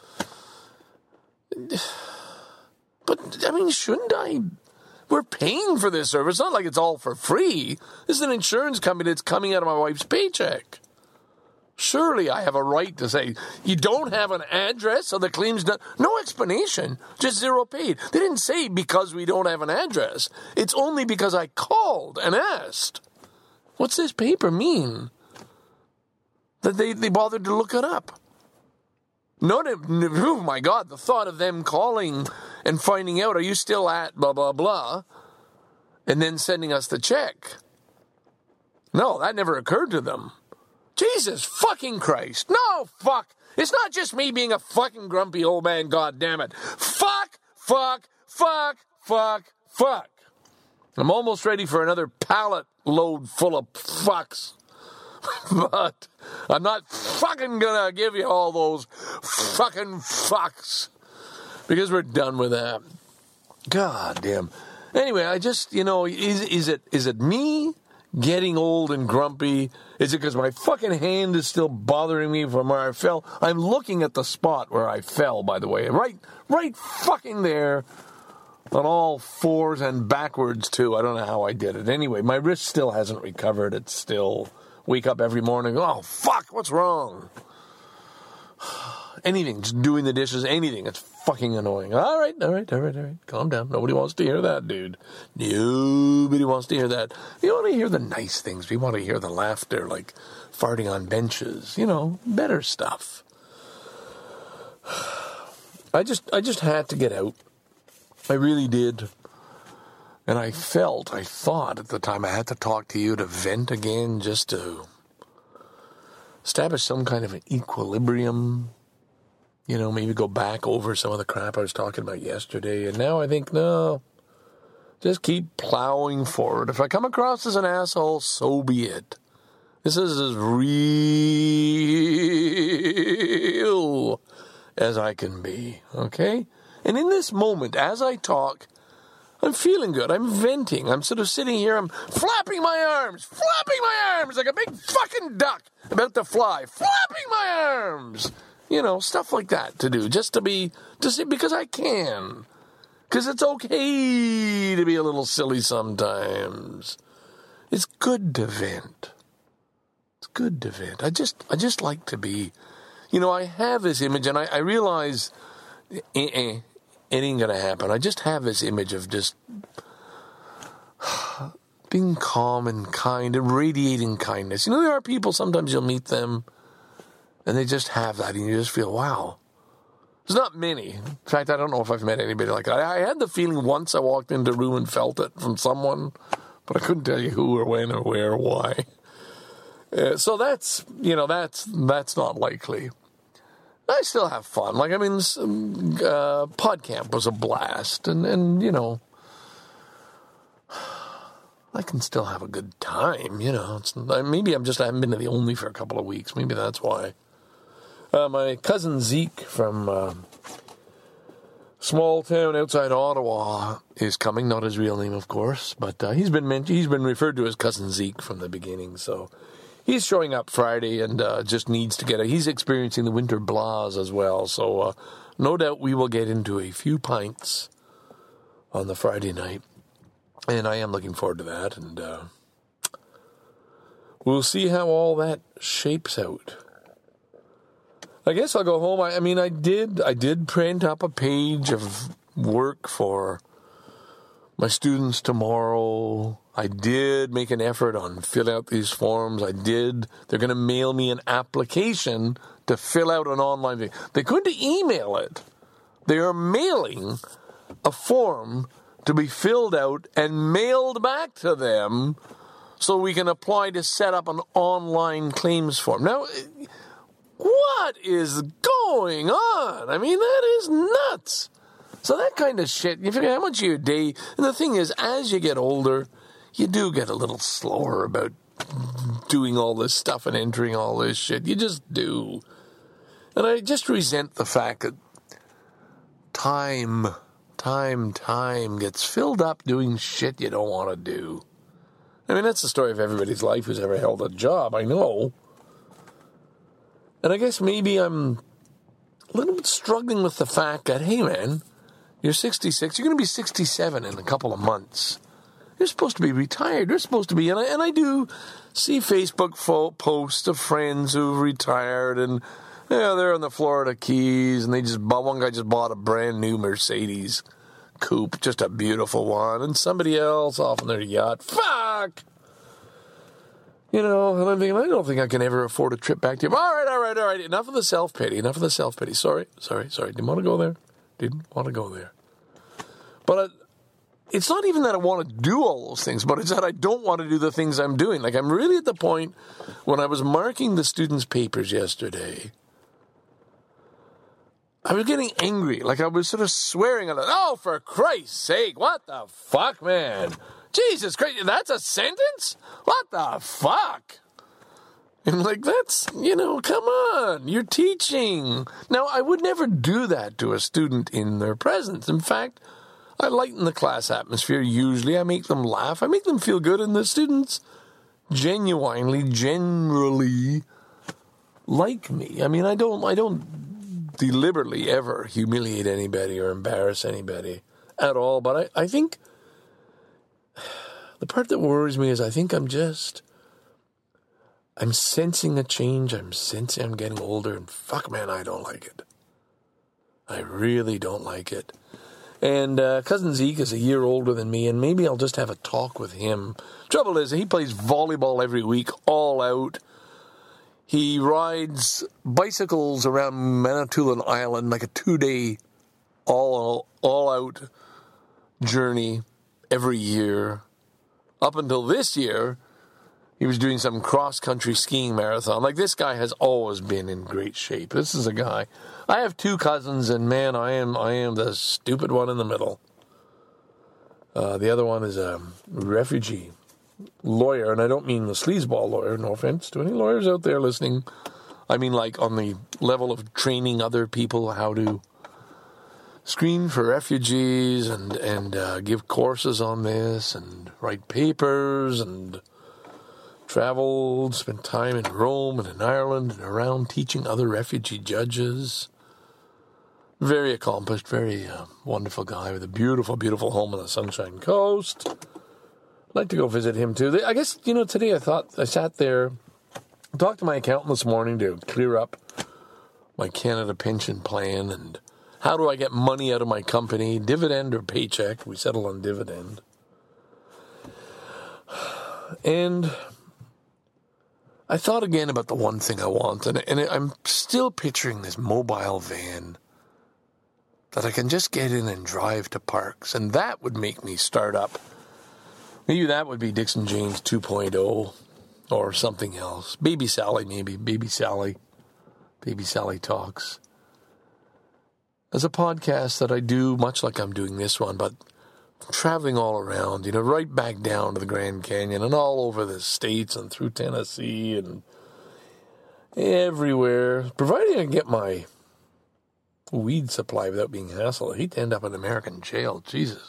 But, I mean, shouldn't I? We're paying for this service. It's not like it's all for free. This is an insurance company that's coming out of my wife's paycheck. Surely I have a right to say, you don't have an address, so the claim's done. No explanation, just zero paid. They didn't say because we don't have an address. It's only because I called and asked. What's this paper mean? That they, they bothered to look it up. Not, oh my God, the thought of them calling and finding out, are you still at blah, blah, blah, and then sending us the check. No, that never occurred to them. Jesus fucking Christ. No, fuck. It's not just me being a fucking grumpy old man, God damn it. Fuck, fuck, fuck, fuck, fuck. I'm almost ready for another pallet load full of fucks. But I'm not fucking gonna give you all those fucking fucks. Because we're done with that. God damn. Anyway, I just, you know, is is it is it me getting old and grumpy? Is it because my fucking hand is still bothering me from where I fell? I'm looking at the spot where I fell, by the way. Right, right fucking there. On all fours and backwards, too. I don't know how I did it. Anyway, my wrist still hasn't recovered. It's still... Wake up every morning, oh, fuck, what's wrong? Anything, just doing the dishes, anything. It's fucking annoying. All right, all right, all right, all right. Calm down. Nobody wants to hear that, dude. Nobody wants to hear that. You want to hear the nice things. We want to hear the laughter, like farting on benches. You know, better stuff. I just, I just had to get out. I really did. And I felt, I thought at the time I had to talk to you to vent again, just to establish some kind of an equilibrium. You know, maybe go back over some of the crap I was talking about yesterday. And now I think, no, just keep plowing forward. If I come across as an asshole, so be it. This is as real as I can be, okay? And in this moment, as I talk, I'm feeling good. I'm venting. I'm sort of sitting here. I'm flapping my arms, flapping my arms like a big fucking duck about to fly, flapping my arms. You know, stuff like that to do, just to be, just because I can. Because it's okay to be a little silly sometimes. It's good to vent. It's good to vent. I just, I just like to be, you know, I have this image, and I, I realize, eh, eh, it ain't gonna happen. I just have this image of just being calm and kind and radiating kindness. You know, there are people, sometimes you'll meet them, and they just have that, and you just feel, wow. There's not many. In fact, I don't know if I've met anybody like that. I, I had the feeling once I walked into a room and felt it from someone, but I couldn't tell you who or when or where or why. Uh, so that's, you know, that's that's not likely. I still have fun. Like, I mean, uh, PodCamp was a blast, and, and, you know, I can still have a good time, you know. It's, maybe I'm just, I haven't been to the Only for a couple of weeks. Maybe that's why. Uh, my cousin Zeke from uh, small town outside Ottawa is coming. Not his real name, of course, but uh, he's been meant, he's been referred to as Cousin Zeke from the beginning, so... He's showing up Friday and uh, just needs to get a... He's experiencing the winter blahs as well, so uh, no doubt we will get into a few pints on the Friday night. And I am looking forward to that, and uh, we'll see how all that shapes out. I guess I'll go home. I, I mean, I did, I did print up a page of work for my students tomorrow. I did make an effort on fill out these forms. I did. They're going to mail me an application to fill out an online thing. They couldn't email it. They are mailing a form to be filled out and mailed back to them so we can apply to set up an online claims form. Now, what is going on? I mean, that is nuts. So that kind of shit, you figure how much of your day... And the thing is, as you get older... You do get a little slower about doing all this stuff and entering all this shit. You just do. And I just resent the fact that time, time, time gets filled up doing shit you don't want to do. I mean, that's the story of everybody's life who's ever held a job, I know. And I guess maybe I'm a little bit struggling with the fact that, hey, man, you're sixty-six, you're going to be sixty-seven in a couple of months. You're supposed to be retired. You're supposed to be, and I, and I do see Facebook fo- posts of friends who've retired, and yeah, they're in the Florida Keys, and they just bought, one guy just bought a brand new Mercedes coupe, just a beautiful one, and somebody else off on their yacht. Fuck! You know, and I'm thinking, I don't think I can ever afford a trip back to you. All right, all right, all right. Enough of the self-pity. Enough of the self-pity. Sorry, sorry, sorry. Didn't want to go there. Didn't want to go there. But I, it's not even that I want to do all those things, but it's that I don't want to do the things I'm doing. Like, I'm really at the point when I was marking the students' papers yesterday, I was getting angry. Like, I was sort of swearing at it. Oh, for Christ's sake, what the fuck, man? Jesus Christ, that's a sentence? What the fuck? And like, that's, you know, come on, you're teaching. Now, I would never do that to a student in their presence. In fact, I lighten the class atmosphere. Usually I make them laugh. I make them feel good, and the students genuinely, generally like me. I mean, I don't, I don't deliberately ever humiliate anybody or embarrass anybody at all. But I, I think the part that worries me is I think I'm just, I'm sensing a change. I'm sensing I'm getting older, and fuck, man, I don't like it. I really don't like it. And uh, Cousin Zeke is a year older than me, and maybe I'll just have a talk with him. Trouble is, he plays volleyball every week, all out. He rides bicycles around Manitoulin Island, like a two-day all all out journey every year. Up until this year, he was doing some cross-country skiing marathon. Like, this guy has always been in great shape. This is a guy. I have two cousins, and man, I am I am the stupid one in the middle. Uh, the other one is a refugee lawyer, and I don't mean the sleazeball lawyer, no offense to any lawyers out there listening. I mean, like, on the level of training other people how to screen for refugees and, and uh, give courses on this and write papers and traveled, spent time in Rome and in Ireland and around teaching other refugee judges. Very accomplished, very uh, wonderful guy with a beautiful, beautiful home on the Sunshine Coast. I'd like to go visit him too. I guess, you know, today I thought, I sat there, talked to my accountant this morning to clear up my Canada pension plan and how do I get money out of my company, dividend or paycheck. We settled on dividend. And I thought again about the one thing I want, and, and I'm still picturing this mobile van that I can just get in and drive to parks, and that would make me start up. Maybe that would be Dixon James two point oh or something else. Baby Sally, maybe. Baby Sally. Baby Sally Talks. As a podcast that I do, much like I'm doing this one, but traveling all around, you know, right back down to the Grand Canyon and all over the States and through Tennessee and everywhere, providing I can get my weed supply without being hassled. I hate to end up in American jail. Jesus.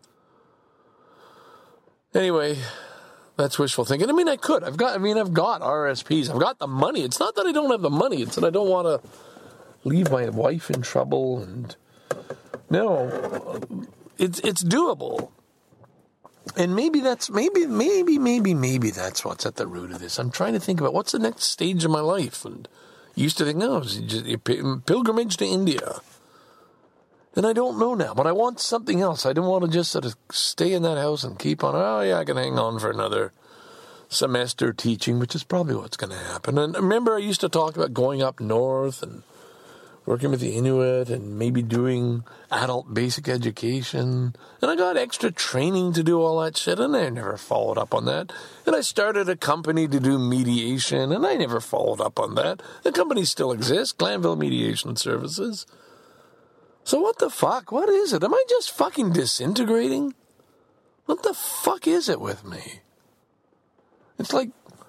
Anyway, that's wishful thinking. I mean, I could. I've got, I mean, I've got R S Ps. I've got the money. It's not that I don't have the money. It's that I don't want to leave my wife in trouble. And no, it's, it's doable. And maybe that's, maybe, maybe, maybe, maybe that's what's at the root of this. I'm trying to think about what's the next stage of my life. And used to think, no, it's just a pilgrimage to India. And I don't know now, but I want something else. I don't want to just sort of stay in that house and keep on, oh, yeah, I can hang on for another semester teaching, which is probably what's going to happen. And remember, I used to talk about going up north and working with the Inuit and maybe doing adult basic education. And I got extra training to do all that shit, and I never followed up on that. And I started a company to do mediation, and I never followed up on that. The company still exists, Glanville Mediation Services. So what the fuck? What is it? Am I just fucking disintegrating? What the fuck is it with me? It's like,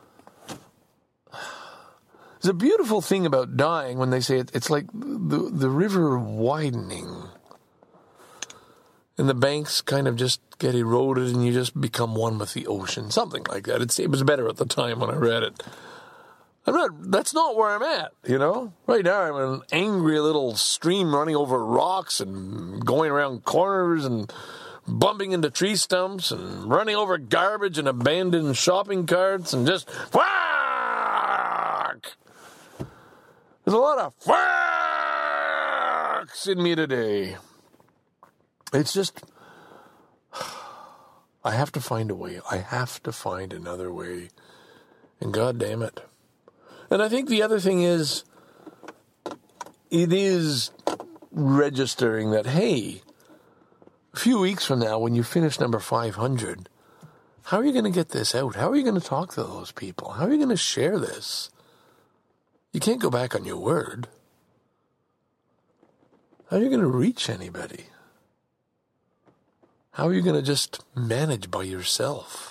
there's a beautiful thing about dying when they say it, it's like the the river widening. And the banks kind of just get eroded and you just become one with the ocean. Something like that. It's, it was better at the time when I read it. I'm not, that's not where I'm at, you know? Right now I'm an angry little stream running over rocks and going around corners and bumping into tree stumps and running over garbage and abandoned shopping carts and just, fuck! There's a lot of fucks in me today. It's just, I have to find a way. I have to find another way. And God damn it. And I think the other thing is, it is registering that, hey, a few weeks from now, when you finish number five hundred, how are you going to get this out? How are you going to talk to those people? How are you going to share this? You can't go back on your word. How are you going to reach anybody? How are you going to just manage by yourself?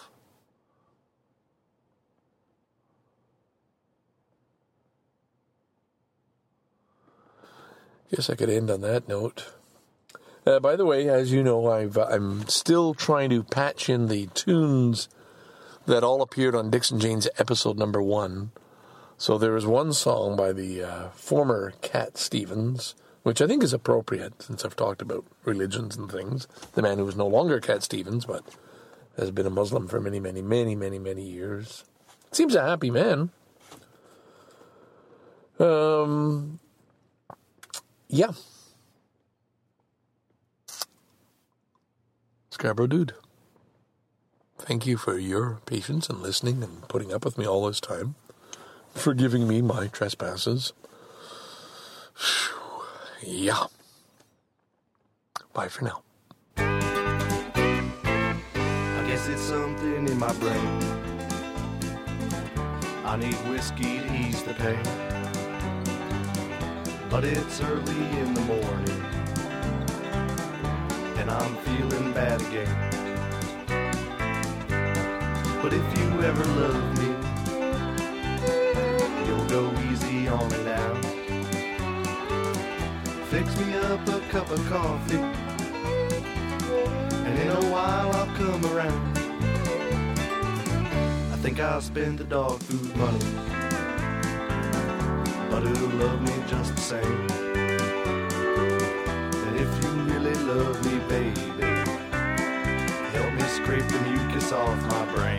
Guess I could end on that note. Uh, by the way, as you know, I've, uh, I'm still trying to patch in the tunes that all appeared on Dixon Jane's episode number one. So there is one song by the uh, former Cat Stevens, which I think is appropriate since I've talked about religions and things. The man who was no longer Cat Stevens, but has been a Muslim for many, many, many, many, many years. Seems a happy man. Um, yeah. Scarborough Dude, thank you for your patience and listening and putting up with me all this time, forgiving me my trespasses. Yeah. Bye for now. I guess it's something in my brain. I need whiskey to ease the pain, but it's early in the morning and I'm feeling bad again. But if you ever love me, you'll go easy on me now. Fix me up a cup of coffee, and in a while I'll come around. I think I'll spend the dog food money, but it'll love me just the same. And if you really love me, baby, help me scrape the mucus off my brain.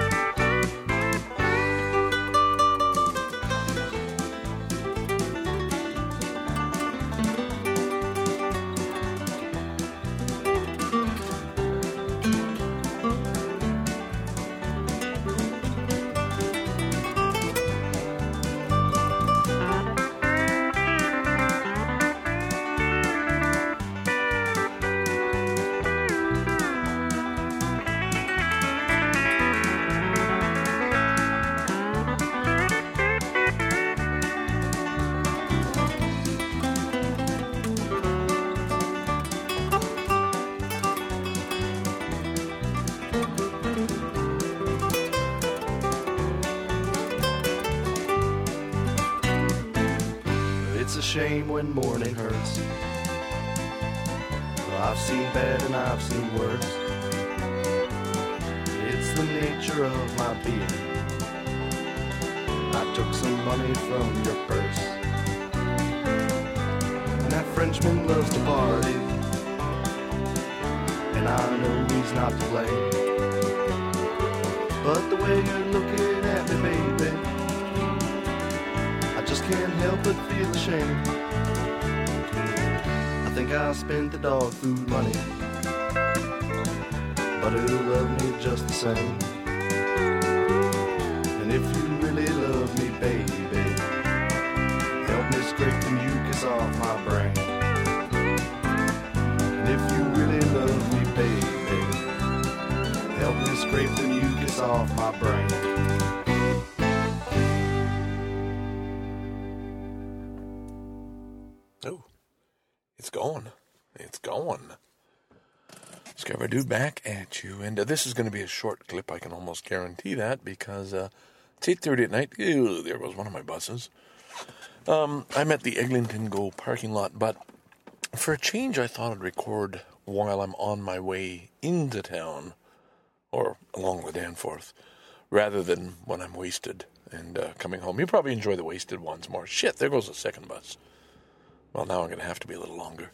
Shame when morning hurts. Well, I've seen bad and I've seen worse. It's the nature of my being. I took some money from your purse, and that Frenchman loves to party, and I know he's not to blame. But the way you're looking at me, baby, I just can't help but feel ashamed. I think I'll spend the dog food money, but it'll love me just the same. And if you really love me, baby, help me scrape the mucus off my brain. And if you really love me, baby, help me scrape the mucus off my brain. Oh, it's going. It's going. Scarborough Dude back at you. And uh, this is going to be a short clip. I can almost guarantee that because uh, it's eight thirty at night. Ew, there was one of my buses. Um, I'm at the Eglinton Go parking lot. But for a change, I thought I'd record while I'm on my way into town or along the Danforth rather than when I'm wasted and uh, coming home. You probably enjoy the wasted ones more. Shit, there goes the second bus. Well, now I'm going to have to be a little longer.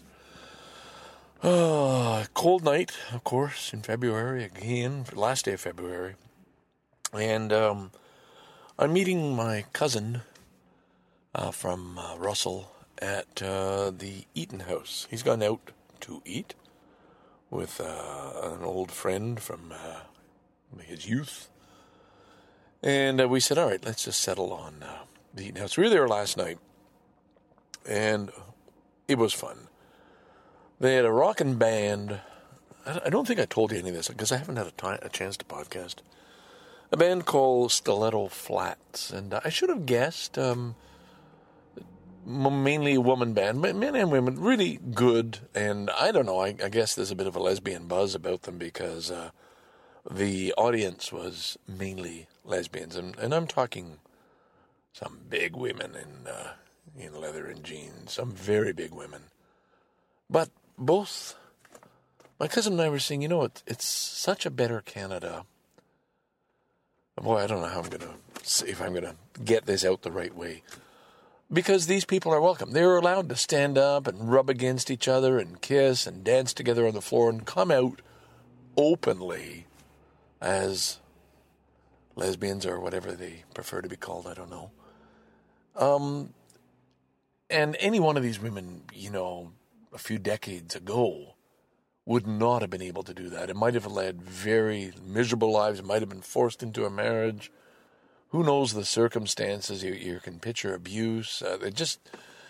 Uh, cold night, of course, in February again, last day of February. And um, I'm meeting my cousin uh, from uh, Russell at uh, the Eaton House. He's gone out to eat with uh, an old friend from uh, his youth. And uh, we said, all right, let's just settle on uh, the Eaton House. We were there last night. And it was fun. They had a rockin' band. I don't think I told you any of this because I haven't had a, time, a chance to podcast. A band called Stiletto Flats. And I should have guessed, um, mainly a woman band, men and women, really good. And I don't know, I, I guess there's a bit of a lesbian buzz about them because uh, the audience was mainly lesbians. And, and I'm talking some big women in... Uh, in leather and jeans, some very big women. But both my cousin and I were saying, you know, it, it's such a better Canada. Boy, I don't know how I'm going to see if I'm going to get this out the right way. Because these people are welcome. They're allowed to stand up and rub against each other and kiss and dance together on the floor and come out openly as lesbians or whatever they prefer to be called. I don't know. Um, and any one of these women, you know, a few decades ago would not have been able to do that. It might have led very miserable lives. It might have been forced into a marriage. Who knows the circumstances? You, you can picture abuse. Uh, it just,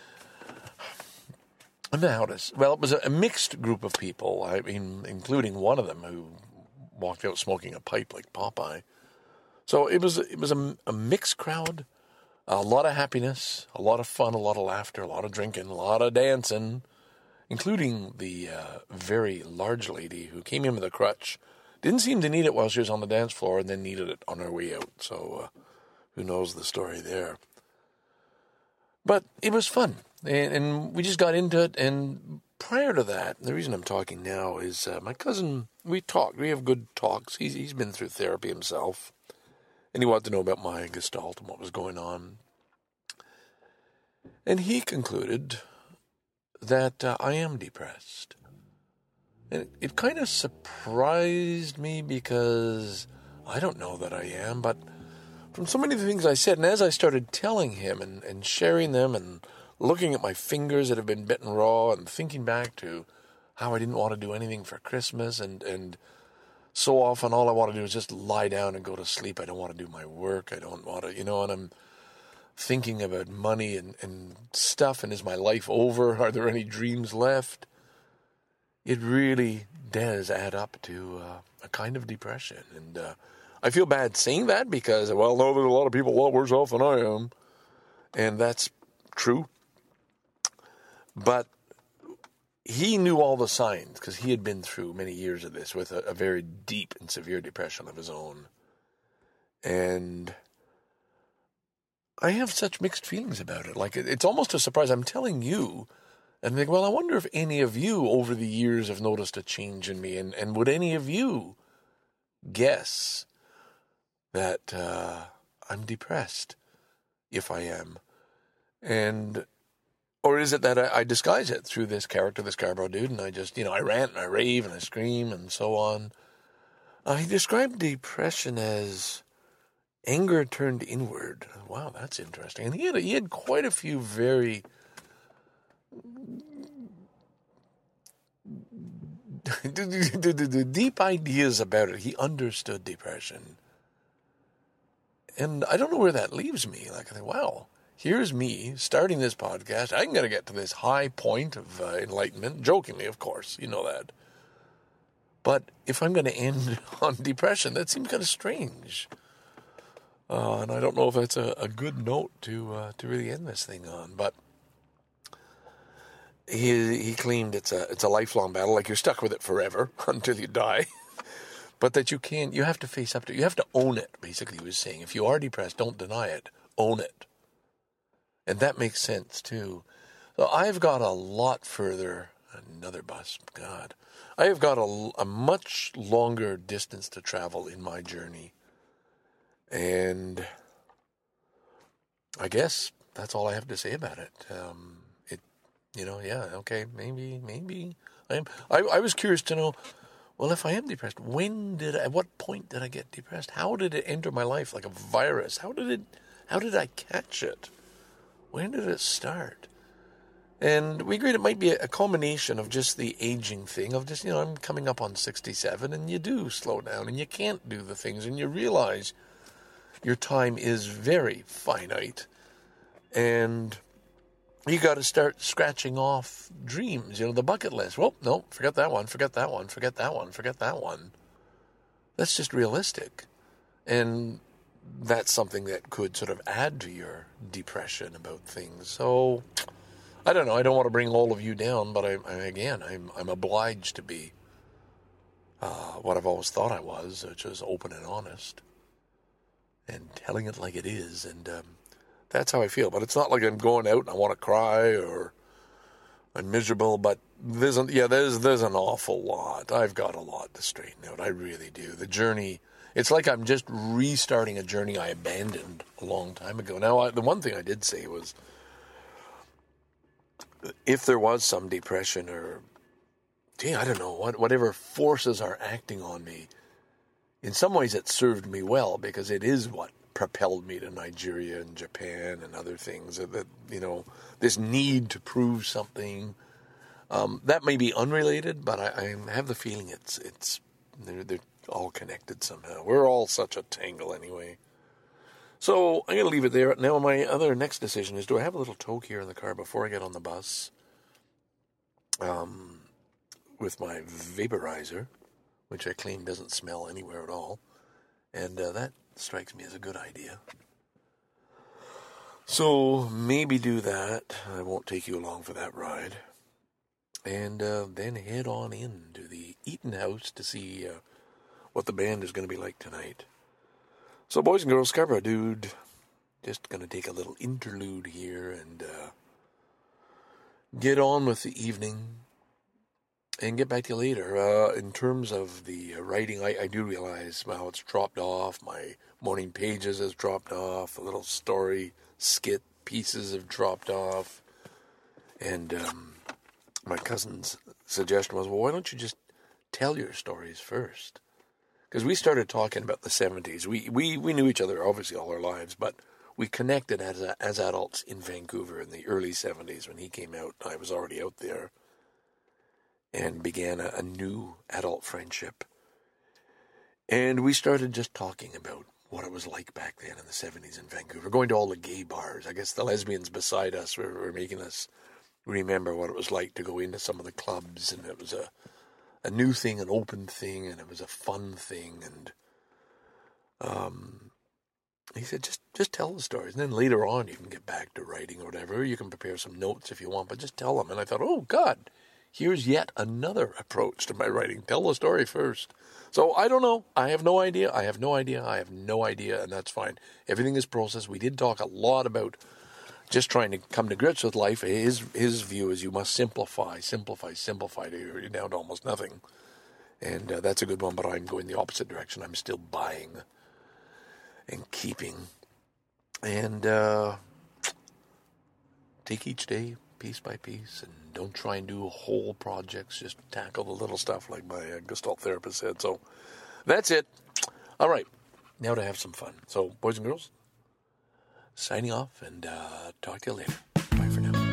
I don't know how to, well, it was a, a mixed group of people. I mean, including one of them who walked out smoking a pipe like Popeye. So it was, it was a, a mixed crowd, a lot of happiness, a lot of fun, a lot of laughter, a lot of drinking, a lot of dancing, including the uh, very large lady who came in with a crutch. Didn't seem to need it while she was on the dance floor and then needed it on her way out. So uh, who knows the story there. But it was fun. And, and we just got into it. And prior to that, the reason I'm talking now is uh, my cousin, we talked. We have good talks. He's, he's been through therapy himself. And he wanted to know about my Gestalt and what was going on. And he concluded that uh, I am depressed. And it, it kind of surprised me because I don't know that I am, but from so many of the things I said, and as I started telling him and, and sharing them and looking at my fingers that have been bitten raw and thinking back to how I didn't want to do anything for Christmas and, and so often all I want to do is just lie down and go to sleep. I don't want to do my work. I don't want to, you know, and I'm thinking about money and, and stuff, and is my life over? Are there any dreams left? It really does add up to uh, a kind of depression. And uh, I feel bad saying that because, well, no, there's a lot of people a lot worse off than I am. And that's true. But he knew all the signs because he had been through many years of this with a, a very deep and severe depression of his own. And I have such mixed feelings about it. Like, it's almost a surprise. I'm telling you, and think, well, I wonder if any of you over the years have noticed a change in me, and, and would any of you guess that uh, I'm depressed, if I am? And, or is it that I, I disguise it through this character, this Scarborough dude, and I just, you know, I rant and I rave and I scream and so on. Uh, he described depression as anger turned inward. Wow, that's interesting. And he had, he had quite a few very deep ideas about it. He understood depression. And I don't know where that leaves me. Like, I think, wow, here's me starting this podcast. I'm going to get to this high point of uh, enlightenment, jokingly, of course. You know that. But if I'm going to end on depression, that seems kind of strange. Uh, and I don't know if that's a, a good note to uh, to really end this thing on. But he he claimed it's a it's a lifelong battle, like you're stuck with it forever until you die. But that you can't, you have to face up to it. You have to own it, basically, he was saying. If you are depressed, don't deny it. Own it. And that makes sense, too. So I've got a lot further, another bus, God. I have got a, a much longer distance to travel in my journey. And I guess that's all I have to say about it. Um, it, you know, yeah, okay, maybe, maybe I am. I, I was curious to know, well, if I am depressed, when did, I, at what point did I get depressed? How did it enter my life like a virus? How did it, how did I catch it? When did it start? And we agreed it might be a culmination of just the aging thing of just, you know, I'm coming up on sixty-seven and you do slow down and you can't do the things and you realize your time is very finite, and you got to start scratching off dreams, you know, the bucket list. Well, no, forget that one, forget that one, forget that one, forget that one. That's just realistic. And that's something that could sort of add to your depression about things. So, I don't know, I don't want to bring all of you down, but I, I again, I'm, I'm obliged to be uh, what I've always thought I was, which is open and honest. And telling it like it is, and um, that's how I feel. But it's not like I'm going out and I want to cry or I'm miserable, but There's an, yeah, there's there's an awful lot. I've got a lot to straighten out. I really do. The journey, it's like I'm just restarting a journey I abandoned a long time ago. Now, I, the one thing I did say was, if there was some depression or, gee, I don't know, what, whatever forces are acting on me, in some ways it served me well, because it is what propelled me to Nigeria and Japan and other things. That, you know, this need to prove something. Um, that may be unrelated, but I, I have the feeling it's it's they're, they're all connected somehow. We're all such a tangle anyway. So I'm going to leave it there. Now my other next decision is, do I have a little toke here in the car before I get on the bus? Um, with my vaporizer, which I claim doesn't smell anywhere at all. And uh, that strikes me as a good idea. So maybe do that. I won't take you along for that ride. And uh, then head on in to the Eaton House to see uh, what the band is going to be like tonight. So, boys and girls, Scarborough Dude, just going to take a little interlude here and uh, get on with the evening and get back to you later. Uh, in terms of the uh, writing, I, I do realize how it's dropped off. My morning pages has dropped off. The little story skit pieces have dropped off. And um, my cousin's suggestion was, well, why don't you just tell your stories first? Because we started talking about the seventies. We, we we knew each other, obviously, all our lives, but we connected as a, as adults in Vancouver in the early seventies. When he came out, I was already out there, and began a, a new adult friendship. And we started just talking about what it was like back then in the seventies in Vancouver, going to all the gay bars. I guess the lesbians beside us were, were making us remember what it was like to go into some of the clubs, and it was a, a new thing, an open thing, and it was a fun thing. And um, he said, just just tell the stories, and then later on you can get back to writing or whatever. You can prepare some notes if you want, but just tell them. And I thought, oh God, here's yet another approach to my writing. Tell the story first. So I don't know. I have no idea. I have no idea. I have no idea, and that's fine. Everything is processed. We did talk a lot about just trying to come to grips with life. His his view is you must simplify, simplify, simplify to you're down to almost nothing. And uh, that's a good one, but I'm going the opposite direction. I'm still buying and keeping. And uh, take each day piece by piece, and don't try and do whole projects. Just tackle the little stuff like my uh, Gestalt therapist said. So that's it. All right, now to have some fun. So, boys and girls, signing off, and uh, talk to you later. Bye for now.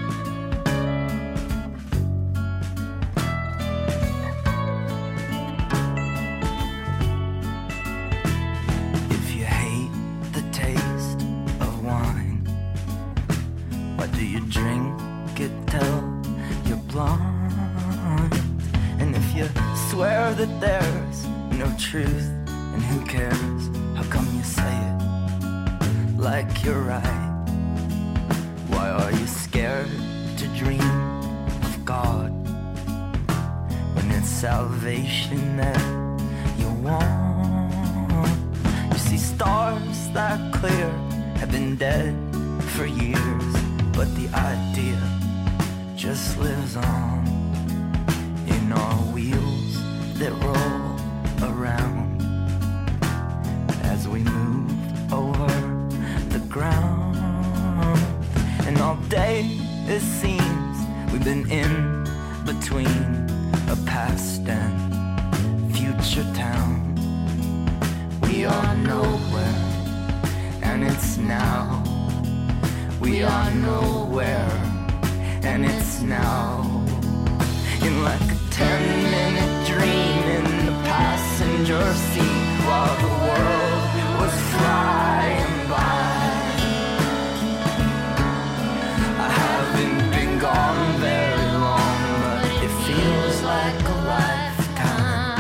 If you hate the taste of wine, why do you drink it till you're blind? And if you swear that there's no truth, and who cares, how come you say it like you're right? Why are you scared to dream of God when it's salvation that you want? You see, stars that clear have been dead for years, but the idea just lives on in our wheels that roll around as we move over the ground. And all day it seems we've been in between a past and future town. We are nowhere, and it's now. We are nowhere, and it's now. In like a ten-minute dream in the passenger seat while the world was flying by. I haven't been gone very long, but it feels like a lifetime.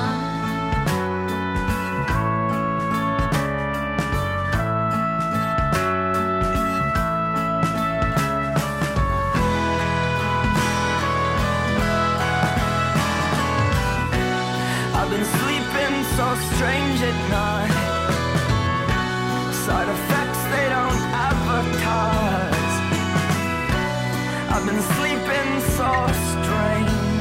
I've been sleeping so strange at night. Side effects they don't advertise. I've been sleeping so strange.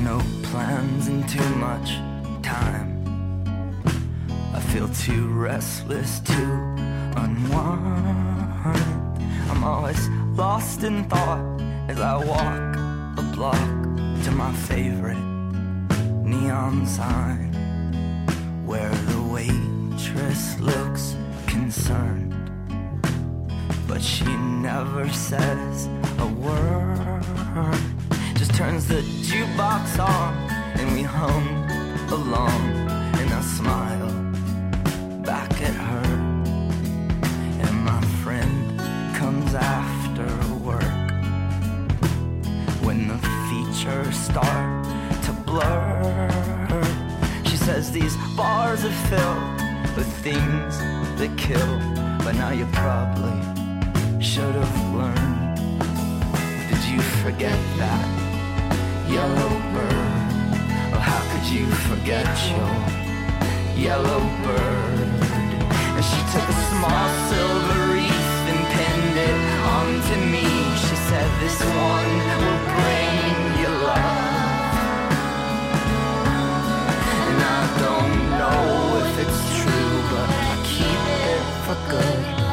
no plans and too much time. I feel too restless to unwind. I'm always lost in thought as I walk a block to my favorite neon sign, where the waitress looks concerned, but she never says a word. Just turns the jukebox on and we hum along, and I smile back at her. And my friend comes after work when the features start to blur. She says these bars are filled with things that kill, but now you probably should have learned. Did you forget that yellow bird? Oh, how could you forget your yellow bird? And she took a small silver wreath and pinned it onto me. She said, this one will bring you love. And I don't know if it's true, but I keep it for good luck.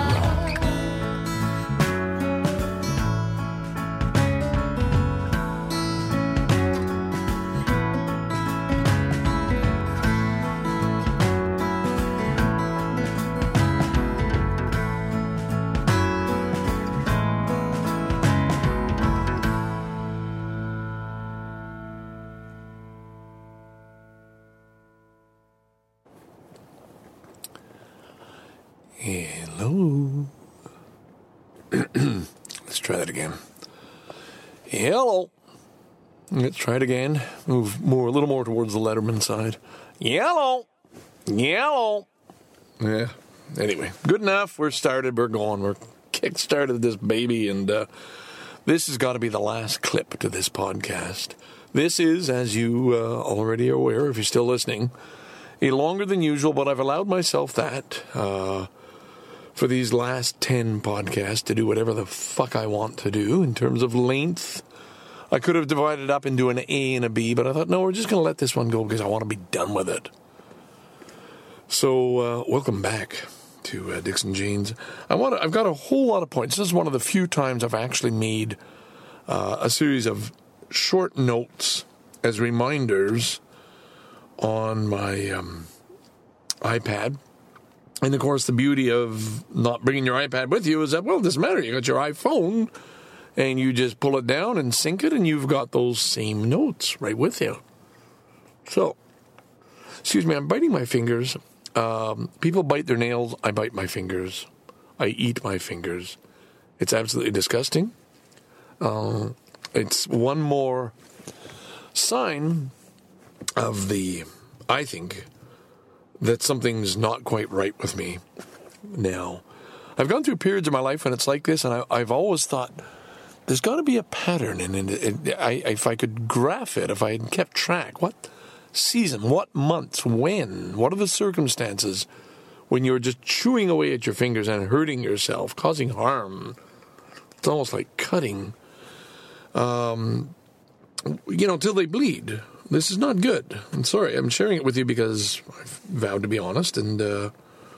Hello. Let's try that again. Hello. Let's try it again. Move more, a little more towards the Letterman side. Yellow. Yellow. Yeah. Anyway, good enough. We're started. We're going. We're kick-started this baby, and uh, this has got to be the last clip to this podcast. This is, as you uh, already are aware, if you're still listening, a longer than usual, but I've allowed myself that uh, for these last ten podcasts to do whatever the fuck I want to do in terms of length. I could have divided it up into an A and a B, but I thought, no, we're just going to let this one go because I want to be done with it. So, uh, welcome back to uh, Dixon Jeans. I want to, I've got a whole lot of points. This is one of the few times I've actually made uh, a series of short notes as reminders on my um, iPad. And, of course, the beauty of not bringing your iPad with you is that, well, it doesn't matter. You got your iPhone, and you just pull it down and sync it, and you've got those same notes right with you. So, excuse me, I'm biting my fingers. Um, people bite their nails. I bite my fingers. I eat my fingers. It's absolutely disgusting. Uh, it's one more sign of the, I think, that something's not quite right with me now. I've gone through periods of my life when it's like this, and I, I've always thought, there's got to be a pattern in it. it I, if I could graph it, if I had kept track, what season, what months, when, what are the circumstances when you're just chewing away at your fingers and hurting yourself, causing harm. It's almost like cutting. Um, you know, till they bleed. This is not good. I'm sorry. I'm sharing it with you because I've vowed to be honest, and uh,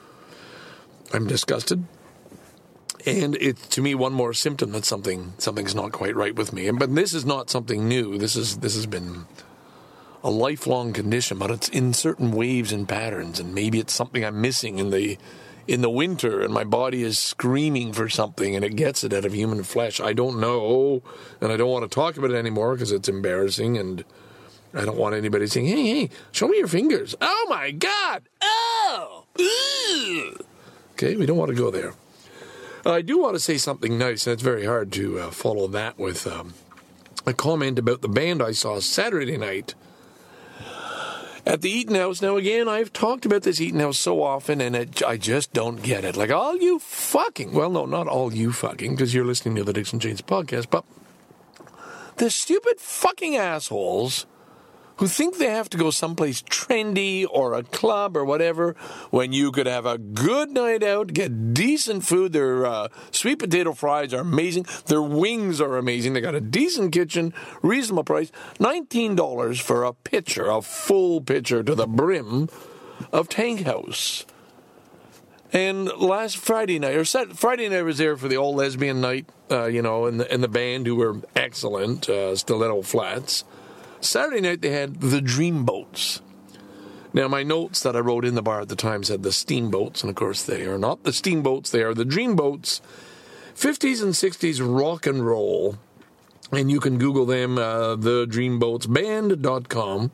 I'm disgusted. And it's, to me, one more symptom that something something's not quite right with me. And but this is not something new. This is this has been a lifelong condition, but it's in certain waves and patterns. And maybe it's something I'm missing in the in the winter, and my body is screaming for something, and it gets it out of human flesh. I don't know, and I don't want to talk about it anymore because it's embarrassing, and I don't want anybody saying, hey, hey, show me your fingers. Oh, my God. Oh. Ew. Okay, we don't want to go there. I do want to say something nice, and it's very hard to uh, follow that with um, a comment about the band I saw Saturday night at the Eaton House. Now, again, I've talked about this Eaton House so often, and it, I just don't get it. Like, all you fucking, well, no, not all you fucking, because you're listening to the Dixon James podcast, but the stupid fucking assholes who think they have to go someplace trendy or a club or whatever when you could have a good night out, get decent food. Their uh, sweet potato fries are amazing. Their wings are amazing. They got a decent kitchen, reasonable price. nineteen dollars for a pitcher, a full pitcher to the brim of Tank House. And last Friday night, or Saturday, Friday night I was there for the all lesbian night, uh, you know, and the, and the band who were excellent, uh, Stiletto Flats. Saturday night they had the Dreamboats. Now my notes that I wrote in the bar at the time said the Steamboats, and of course they are not the Steamboats, they are the Dreamboats. fifties and sixties rock and roll, and you can Google them, uh, the dreamboats band dot com.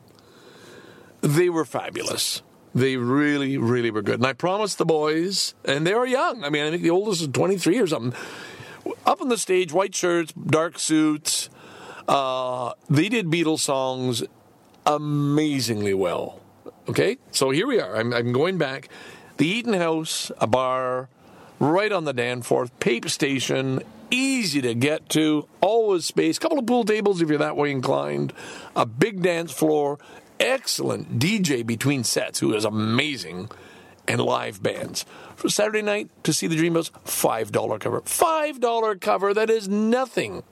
They were fabulous. They really, really were good. And I promised the boys, and they were young. I mean, I think the oldest is twenty-three or something. Up on the stage, white shirts, dark suits. Uh, they did Beatles songs amazingly well. Okay? So here we are. I'm, I'm going back. The Eaton House, a bar right on the Danforth, Pape Station, easy to get to, always space, couple of pool tables if you're that way inclined, a big dance floor, excellent D J between sets who is amazing, and live bands. For Saturday night, to see the Dreamboats, five dollars cover. five dollars cover, that is nothing.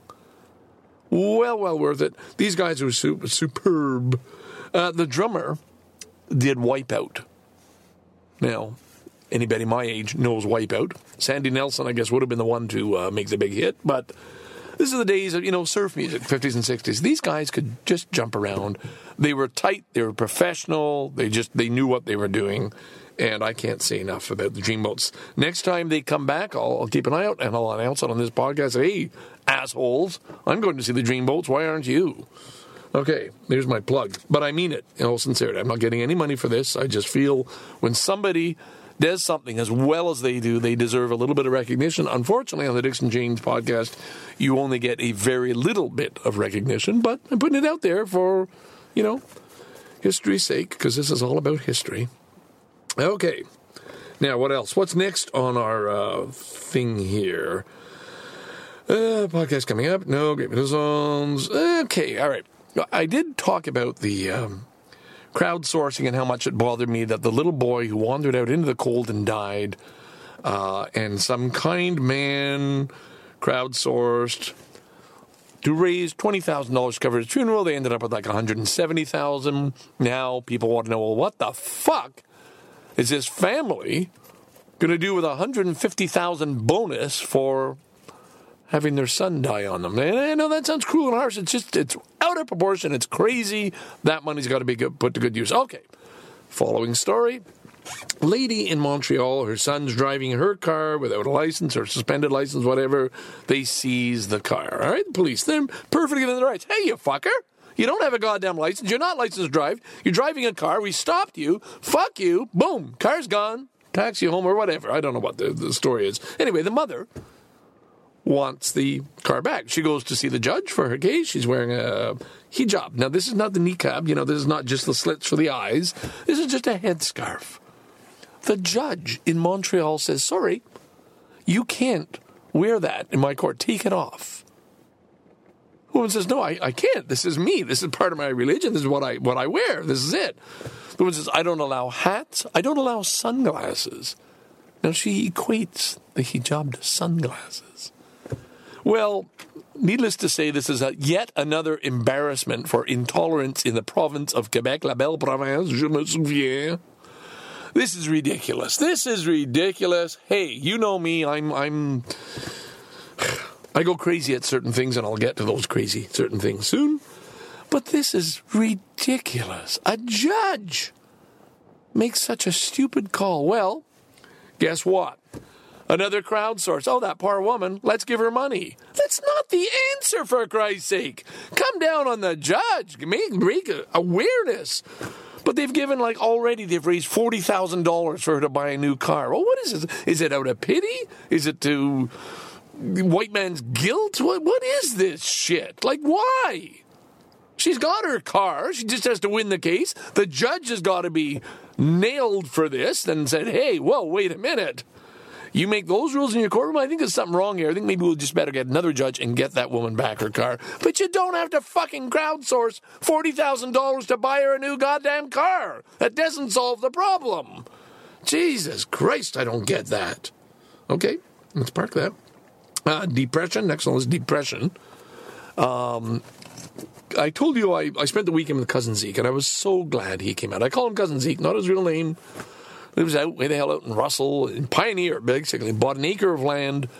Well, well worth it. These guys were super, superb. Uh, the drummer did Wipeout. Now, anybody my age knows Wipeout. Sandy Nelson, I guess, would have been the one to uh, make the big hit, but this is the days of, you know, surf music, fifties and sixties. These guys could just jump around. They were tight. They were professional. They just, they knew what they were doing. And I can't say enough about the Dreamboats. Next time they come back, I'll, I'll keep an eye out and I'll announce it on this podcast. Hey, assholes, I'm going to see the Dreamboats. Why aren't you? Okay, there's my plug. But I mean it in all sincerity. I'm not getting any money for this. I just feel when somebody does something as well as they do, they deserve a little bit of recognition. Unfortunately, on the Dixon James podcast, you only get a very little bit of recognition, but I'm putting it out there for, you know, history's sake, because this is all about history. Okay. Now, what else? What's next on our uh, thing here? Uh, podcast coming up. No, Great Middle Zones. Okay, all right. I did talk about the um, crowdsourcing and how much it bothered me that the little boy who wandered out into the cold and died, uh, and some kind man crowdsourced to raise twenty thousand dollars to cover his funeral. They ended up with like one hundred seventy thousand dollars. Now people want to know, well, what the fuck is this family going to do with a one hundred fifty thousand dollars bonus for having their son die on them? And I know that sounds cruel and harsh. It's just, it's out of proportion. It's crazy. That money's got to be good, put to good use. Okay. Following story. Lady in Montreal, her son's driving her car without a license or suspended license, whatever. They seize the car. All right? The police, they're perfectly within their rights. Hey, you fucker. You don't have a goddamn license. You're not licensed to drive. You're driving a car. We stopped you. Fuck you. Boom. Car's gone. Taxi home or whatever. I don't know what the, the story is. Anyway, the mother wants the car back. She goes to see the judge for her case. She's wearing a hijab. Now, this is not the niqab. You know, this is not just the slits for the eyes. This is just a headscarf. The judge in Montreal says, sorry, you can't wear that in my court. Take it off. The woman says, no, I, I can't. This is me. This is part of my religion. This is what I what I wear. This is it. The woman says, I don't allow hats. I don't allow sunglasses. Now, she equates the hijab to sunglasses. Well, needless to say, this is a yet another embarrassment for intolerance in the province of Quebec, la belle province, je me souviens. This is ridiculous. This is ridiculous. Hey, you know me. I'm, I'm, I go crazy at certain things, and I'll get to those crazy certain things soon. But this is ridiculous. A judge makes such a stupid call. Well, guess what? Another crowdsource. Oh, that poor woman. Let's give her money. That's not the answer, for Christ's sake. Come down on the judge. Make, make awareness. But they've given, like, already they've raised forty thousand dollars for her to buy a new car. Well, what is it? Is it out of pity? Is it to white man's guilt? What, what is this shit? Like, why? She's got her car. She just has to win the case. The judge has got to be nailed for this and said, hey, whoa, wait a minute. You make those rules in your courtroom, I think there's something wrong here. I think maybe we'll just better get another judge and get that woman back her car. But you don't have to fucking crowdsource forty thousand dollars to buy her a new goddamn car. That doesn't solve the problem. Jesus Christ, I don't get that. Okay, let's park that. Uh, depression, next one was depression. Um, I told you I, I spent the weekend with Cousin Zeke, and I was so glad he came out. I call him Cousin Zeke, not his real name. Lives out, way the hell out in Russell, in Pioneer, basically. Bought an acre of land,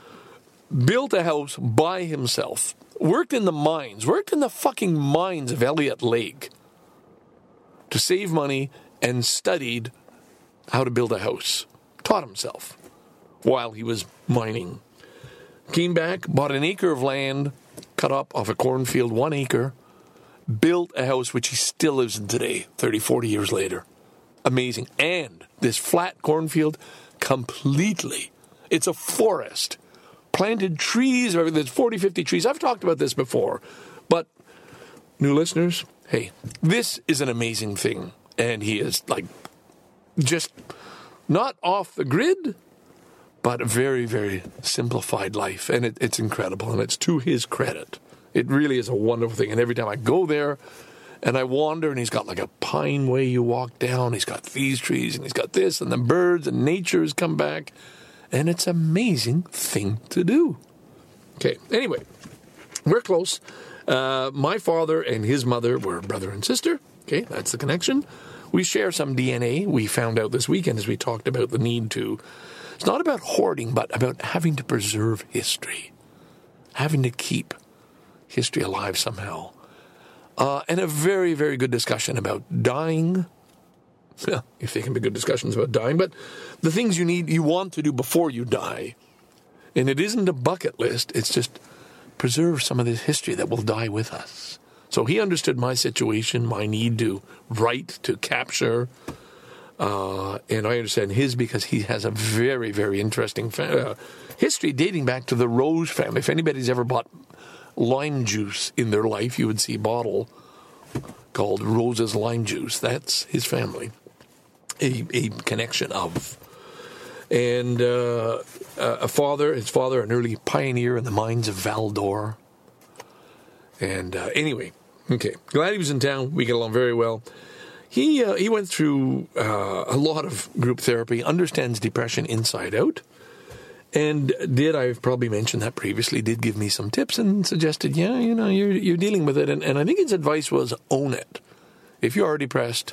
built a house by himself, worked in the mines, worked in the fucking mines of Elliott Lake to save money, and studied how to build a house. Taught himself while he was mining. Came back, bought an acre of land, cut up off a cornfield, one acre, built a house which he still lives in today, thirty, forty years later. Amazing. And this flat cornfield, completely, it's a forest. Planted trees, there's forty, fifty trees. I've talked about this before. But, new listeners, hey, this is an amazing thing. And he is, like, just not off the grid, but a very, very simplified life. And it, it's incredible. And it's to his credit. It really is a wonderful thing. And every time I go there, and I wander, and he's got like a pine way you walk down. He's got these trees, and he's got this, and the birds, and nature has come back. And it's an amazing thing to do. Okay, anyway, we're close. Uh, my father and his mother were brother and sister. Okay, that's the connection. We share some D N A. We found out this weekend as we talked about the need to, it's not about hoarding, but about having to preserve history. Having to keep history alive somehow. Uh, and a very, very good discussion about dying. Well, if they can be good discussions about dying, but the things you need, you want to do before you die. And it isn't a bucket list. It's just preserve some of this history that will die with us. So he understood my situation, my need to write, to capture. Uh, and I understand his because he has a very, very interesting fa- uh, history dating back to the Rose family. If anybody's ever bought lime juice in their life, you would see a bottle called Rose's Lime Juice. That's his family, a, a connection of. And uh, a father, his father, an early pioneer in the mines of Val-d'Or. And uh, anyway, okay, glad he was in town. We get along very well. He uh, he went through uh, a lot of group therapy, understands depression inside out. And did, I've probably mentioned that previously, did give me some tips and suggested, yeah, you know, you're you're dealing with it. And, and I think his advice was own it. If you are depressed,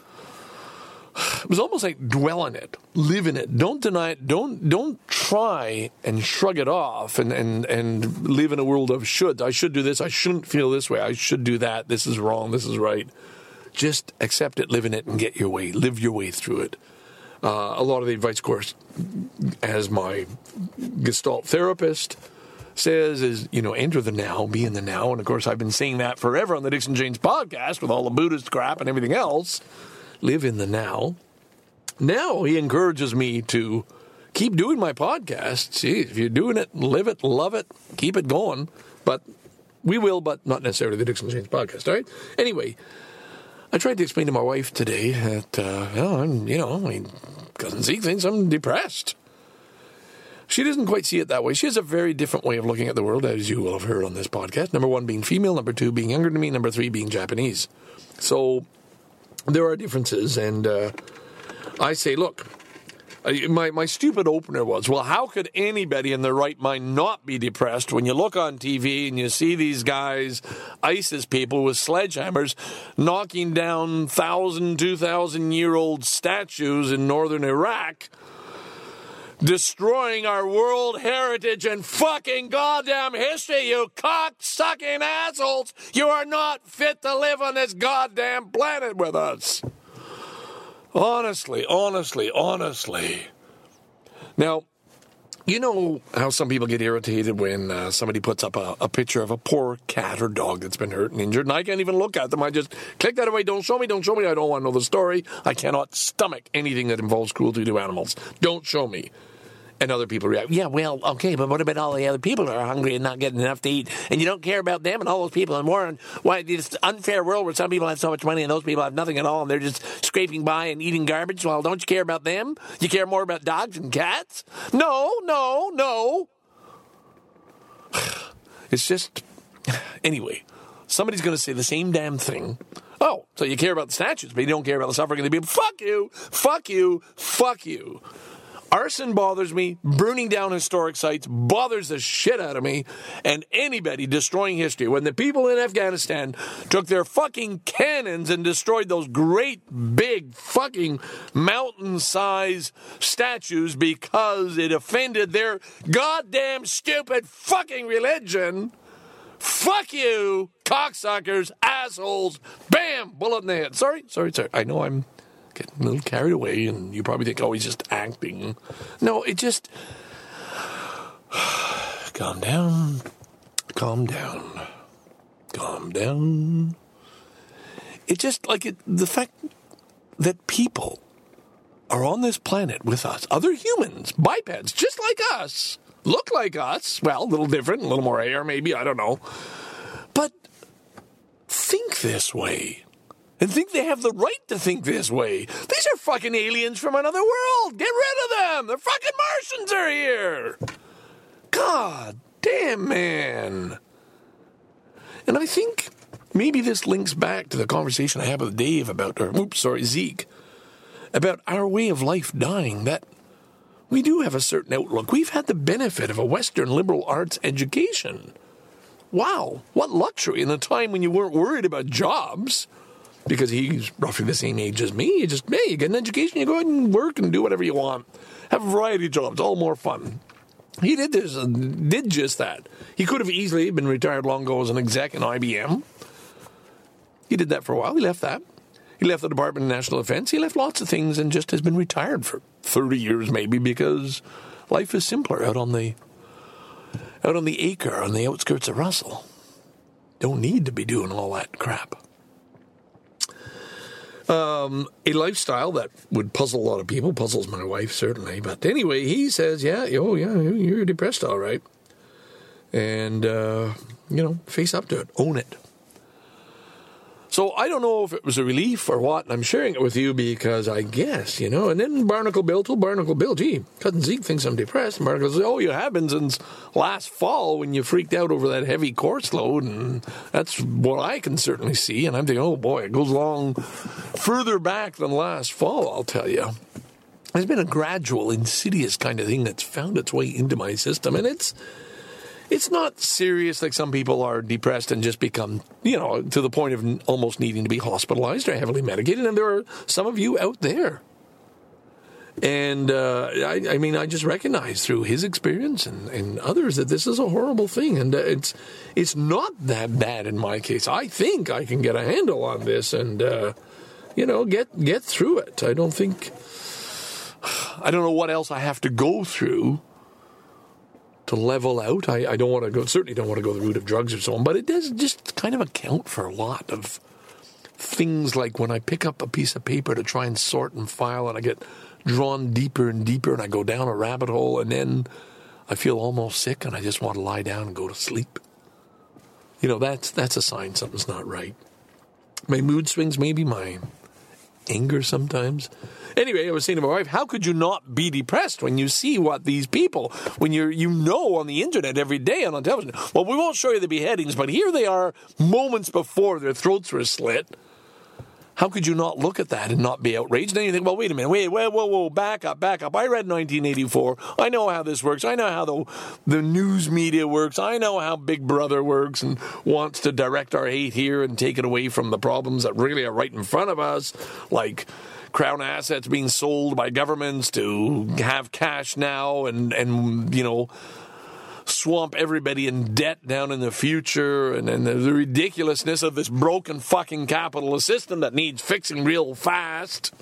it was almost like dwell on it, live in it. Don't deny it. Don't don't try and shrug it off and, and, and live in a world of should. I should do this. I shouldn't feel this way. I should do that. This is wrong. This is right. Just accept it, live in it, and get your way. Live your way through it. Uh, a lot of the advice, of course, as my Gestalt therapist says, is, you know, enter the now, be in the now. And, of course, I've been saying that forever on the Dixon James podcast with all the Buddhist crap and everything else. Live in the now. Now he encourages me to keep doing my podcast. See, if you're doing it, live it, love it, keep it going. But we will, but not necessarily the Dixon James podcast, all right? Anyway, I tried to explain to my wife today that, uh, well, I'm, you know, I mean, Cousin Zeke thinks I'm depressed. She doesn't quite see it that way. She has a very different way of looking at the world, as you will have heard on this podcast. Number one, being female. Number two, being younger than me. Number three, being Japanese. So there are differences, and uh, I say, look, my, my stupid opener was, well, how could anybody in their right mind not be depressed when you look on T V and you see these guys, ISIS people with sledgehammers, knocking down one thousand, two thousand year old statues in northern Iraq, destroying our world heritage and fucking goddamn history, you cock-sucking assholes. You are not fit to live on this goddamn planet with us. Honestly, honestly, honestly. Now, you know how some people get irritated when uh, somebody puts up a, a picture of a poor cat or dog that's been hurt and injured, and I can't even look at them. I just click that away. Don't show me, don't show me. I don't want to know the story. I cannot stomach anything that involves cruelty to animals. Don't show me. And other people react, yeah, well, okay, but what about all the other people that are hungry and not getting enough to eat? And you don't care about them and all those people and more. And why this unfair world where some people have so much money and those people have nothing at all and they're just scraping by and eating garbage? Well, don't you care about them? You care more about dogs and cats? No, no, no. It's just, anyway, somebody's going to say the same damn thing. Oh, so you care about the statues, but you don't care about the suffering of the people. Fuck you, fuck you, fuck you. Arson bothers me. Burning down historic sites bothers the shit out of me. And anybody destroying history. When the people in Afghanistan took their fucking cannons and destroyed those great big fucking mountain-sized statues because it offended their goddamn stupid fucking religion, fuck you, cocksuckers, assholes, bam, bullet in the head. Sorry, sorry, sorry. I know I'm getting a little carried away, and you probably think, oh, he's just acting. No, it just... Calm down. Calm down. Calm down. It just, like, it, the fact that people are on this planet with us, other humans, bipeds, just like us, look like us, well, a little different, a little more hair, maybe, I don't know, but think this way. And think they have the right to think this way. These are fucking aliens from another world. Get rid of them. The fucking Martians are here. God damn, man. And I think maybe this links back to the conversation I had with Dave about, or oops, sorry, Zeke, about our way of life dying, that we do have a certain outlook. We've had the benefit of a Western liberal arts education. Wow, what luxury in a time when you weren't worried about jobs. Because he's roughly the same age as me. You just, hey, you get an education, you go out and work and do whatever you want. Have a variety of jobs, all more fun. He did this, uh, did just that. He could have easily been retired long ago as an exec in I B M. He did that for a while. He left that. He left the Department of National Defense. He left lots of things and just has been retired for thirty years maybe because life is simpler out on the out on the acre, on the outskirts of Russell. Don't need to be doing all that crap. Um, a lifestyle that would puzzle a lot of people, puzzles my wife certainly. But anyway, he says, yeah, oh yeah, you're depressed, all right. And, uh, you know, face up to it, own it. So I don't know if it was a relief or what, and I'm sharing it with you because I guess, you know, and then Barnacle Bill told Barnacle Bill, gee, Cousin Zeke thinks I'm depressed. And Barnacle says, oh, you have been since last fall when you freaked out over that heavy course load, and that's what I can certainly see. And I'm thinking, oh boy, it goes along further back than last fall, I'll tell you. There's been a gradual, insidious kind of thing that's found its way into my system, and it's It's not serious like some people are depressed and just become, you know, to the point of almost needing to be hospitalized or heavily medicated. And there are some of you out there. And, uh, I, I mean, I just recognize through his experience and, and others that this is a horrible thing. And uh, it's it's not that bad in my case. I think I can get a handle on this and, uh, you know, get, get through it. I don't think, I don't know what else I have to go through to level out. I, I don't want to go, certainly don't want to go the route of drugs or so on, but it does just kind of account for a lot of things like when I pick up a piece of paper to try and sort and file and I get drawn deeper and deeper and I go down a rabbit hole and then I feel almost sick and I just want to lie down and go to sleep. You know, that's, that's a sign something's not right. My mood swings, maybe my anger sometimes. Anyway, I was saying to my wife, how could you not be depressed when you see what these people, when you're, you know on the internet every day and on television? Well, we won't show you the beheadings, but here they are moments before their throats were slit. How could you not look at that and not be outraged? Then you think, well, wait a minute, wait, whoa, whoa, whoa, back up, back up. I read nineteen eighty-four. I know how this works. I know how the the news media works. I know how Big Brother works and wants to direct our hate here and take it away from the problems that really are right in front of us, like Crown assets being sold by governments to have cash now and, and you know, swamp everybody in debt down in the future, and, and the, the ridiculousness of this broken fucking capitalist system that needs fixing real fast.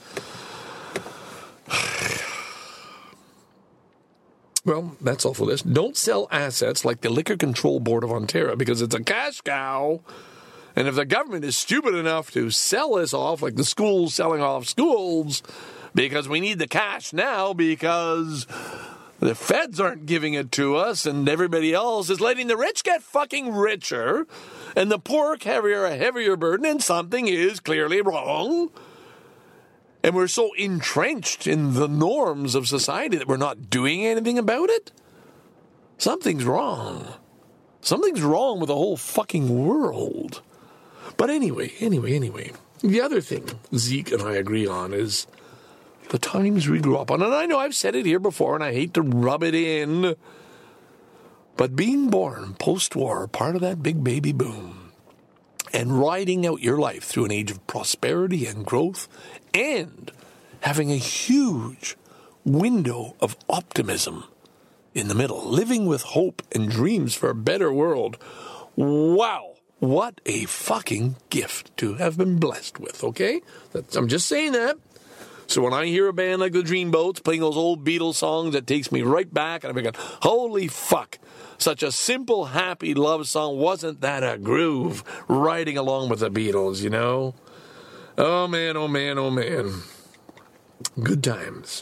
Well, that's all for this. Don't sell assets like the Liquor Control Board of Ontario because it's a cash cow. And if the government is stupid enough to sell this off, like the schools selling off schools, because we need the cash now because The feds aren't giving it to us, and everybody else is letting the rich get fucking richer, and the poor carry a heavier burden, and something is clearly wrong. And we're so entrenched in the norms of society that we're not doing anything about it. Something's wrong. Something's wrong with the whole fucking world. But anyway, anyway, anyway, the other thing Zeke and I agree on is the times we grew up on. And I know I've said it here before, and I hate to rub it in, but being born post-war, part of that big baby boom, and riding out your life through an age of prosperity and growth, and having a huge window of optimism in the middle, living with hope and dreams for a better world. Wow, what a fucking gift to have been blessed with, okay? That's, I'm just saying that. So when I hear a band like the Dreamboats playing those old Beatles songs, that takes me right back, and I'm thinking, holy fuck, such a simple, happy love song. Wasn't that a groove, riding along with the Beatles, you know? Oh, man, oh, man, oh, man. Good times.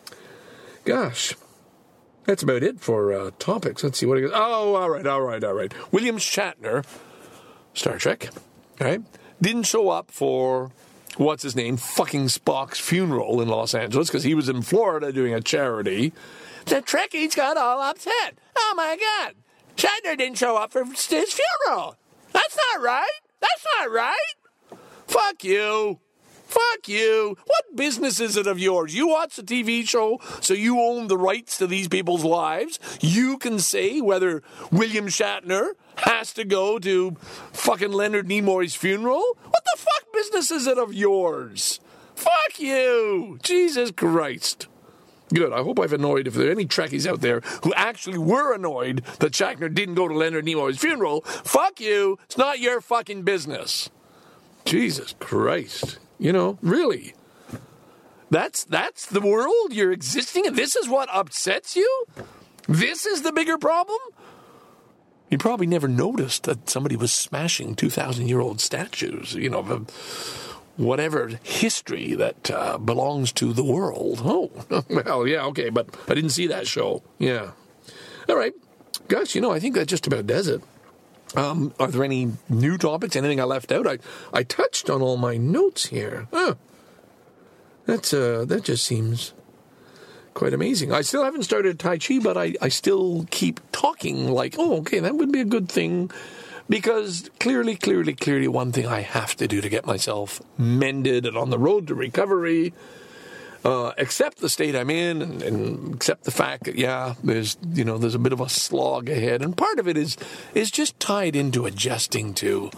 Gosh, that's about it for uh, topics. Let's see what it goes. Oh, all right, all right, all right. William Shatner, Star Trek, all right, didn't show up for... what's his name, fucking Spock's funeral in Los Angeles, because he was in Florida doing a charity. The Trekkies got all upset. Oh, my God. Shatner didn't show up for his funeral. That's not right. That's not right. Fuck you. Fuck you. What business is it of yours? You watch the T V show, so you own the rights to these people's lives. You can say whether William Shatner has to go to fucking Leonard Nimoy's funeral. What the fuck business is it of yours? Fuck you. Jesus Christ. Good. I hope I've annoyed, if there are any Trekkies out there who actually were annoyed that Shatner didn't go to Leonard Nimoy's funeral. Fuck you. It's not your fucking business. Jesus Christ. You know, really. That's that's the world you're existing in? This is what upsets you? This is the bigger problem? You probably never noticed that somebody was smashing two thousand year old statues, you know, of whatever history that uh, belongs to the world. Oh, well, yeah, okay, but I didn't see that show. Yeah. All right. Gosh, you know, I think that just about does it. Um, are there any new topics? Anything I left out? I, I touched on all my notes here. Huh. That's, uh, that just seems quite amazing. I still haven't started Tai Chi, but I, I still keep talking like, oh, okay, that would be a good thing. Because clearly, clearly, clearly one thing I have to do to get myself mended and on the road to recovery, uh, accept the state I'm in and, and accept the fact that, yeah, there's, you know, there's a bit of a slog ahead. And part of it is, is just tied into adjusting to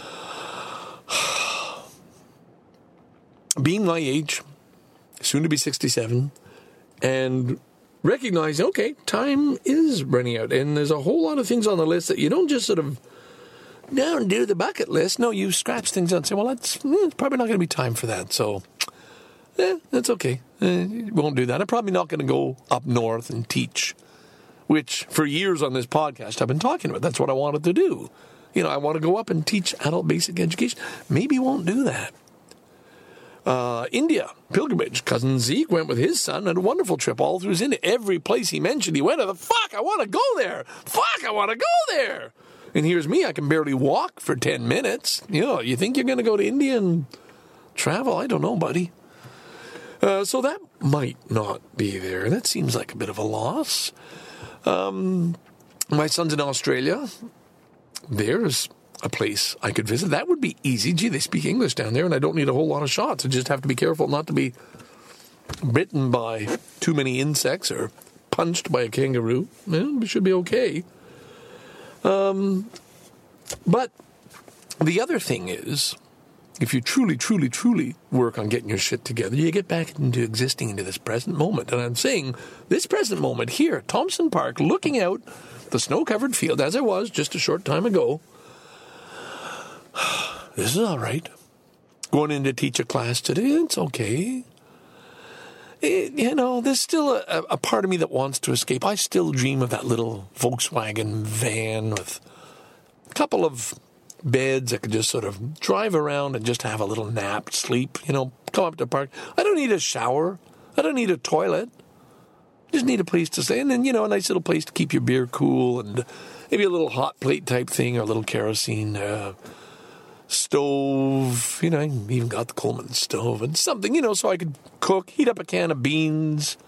being my age, soon to be sixty-seven, and recognize, okay, time is running out. And there's a whole lot of things on the list that you don't just sort of down do the bucket list. No, you scratch things out and say, well, that's eh, it's probably not going to be time for that. So, eh, that's okay. Eh, won't do that. I'm probably not going to go up north and teach, which for years on this podcast I've been talking about. That's what I wanted to do. You know, I want to go up and teach adult basic education. Maybe won't do that. Uh, India, pilgrimage. Cousin Zeke went with his son on a wonderful trip all through India. Every place he mentioned, he went to. The fuck, I want to go there. Fuck, I want to go there. And here's me, I can barely walk for ten minutes. You know, you think you're going to go to India and travel? I don't know, buddy. Uh, so that might not be there. That seems like a bit of a loss. Um, my son's in Australia. There's a place I could visit. That would be easy. Gee, they speak English down there, and I don't need a whole lot of shots. I just have to be careful not to be bitten by too many insects or punched by a kangaroo. Well, it should be okay. Um, but the other thing is, if you truly, truly, truly work on getting your shit together, you get back into existing into this present moment. And I'm saying this present moment here at Thompson Park, looking out the snow-covered field, as I was just a short time ago, this is all right. Going in to teach a class today, it's okay. It, you know, there's still a, a part of me that wants to escape. I still dream of that little Volkswagen van with a couple of beds I could just sort of drive around and just have a little nap, sleep, you know, come up to the park. I don't need a shower. I don't need a toilet. Just need a place to stay. And then, you know, a nice little place to keep your beer cool and maybe a little hot plate type thing or a little kerosene uh, stove. You know, I even got the Coleman stove and something, you know, so I could cook, heat up a can of beans,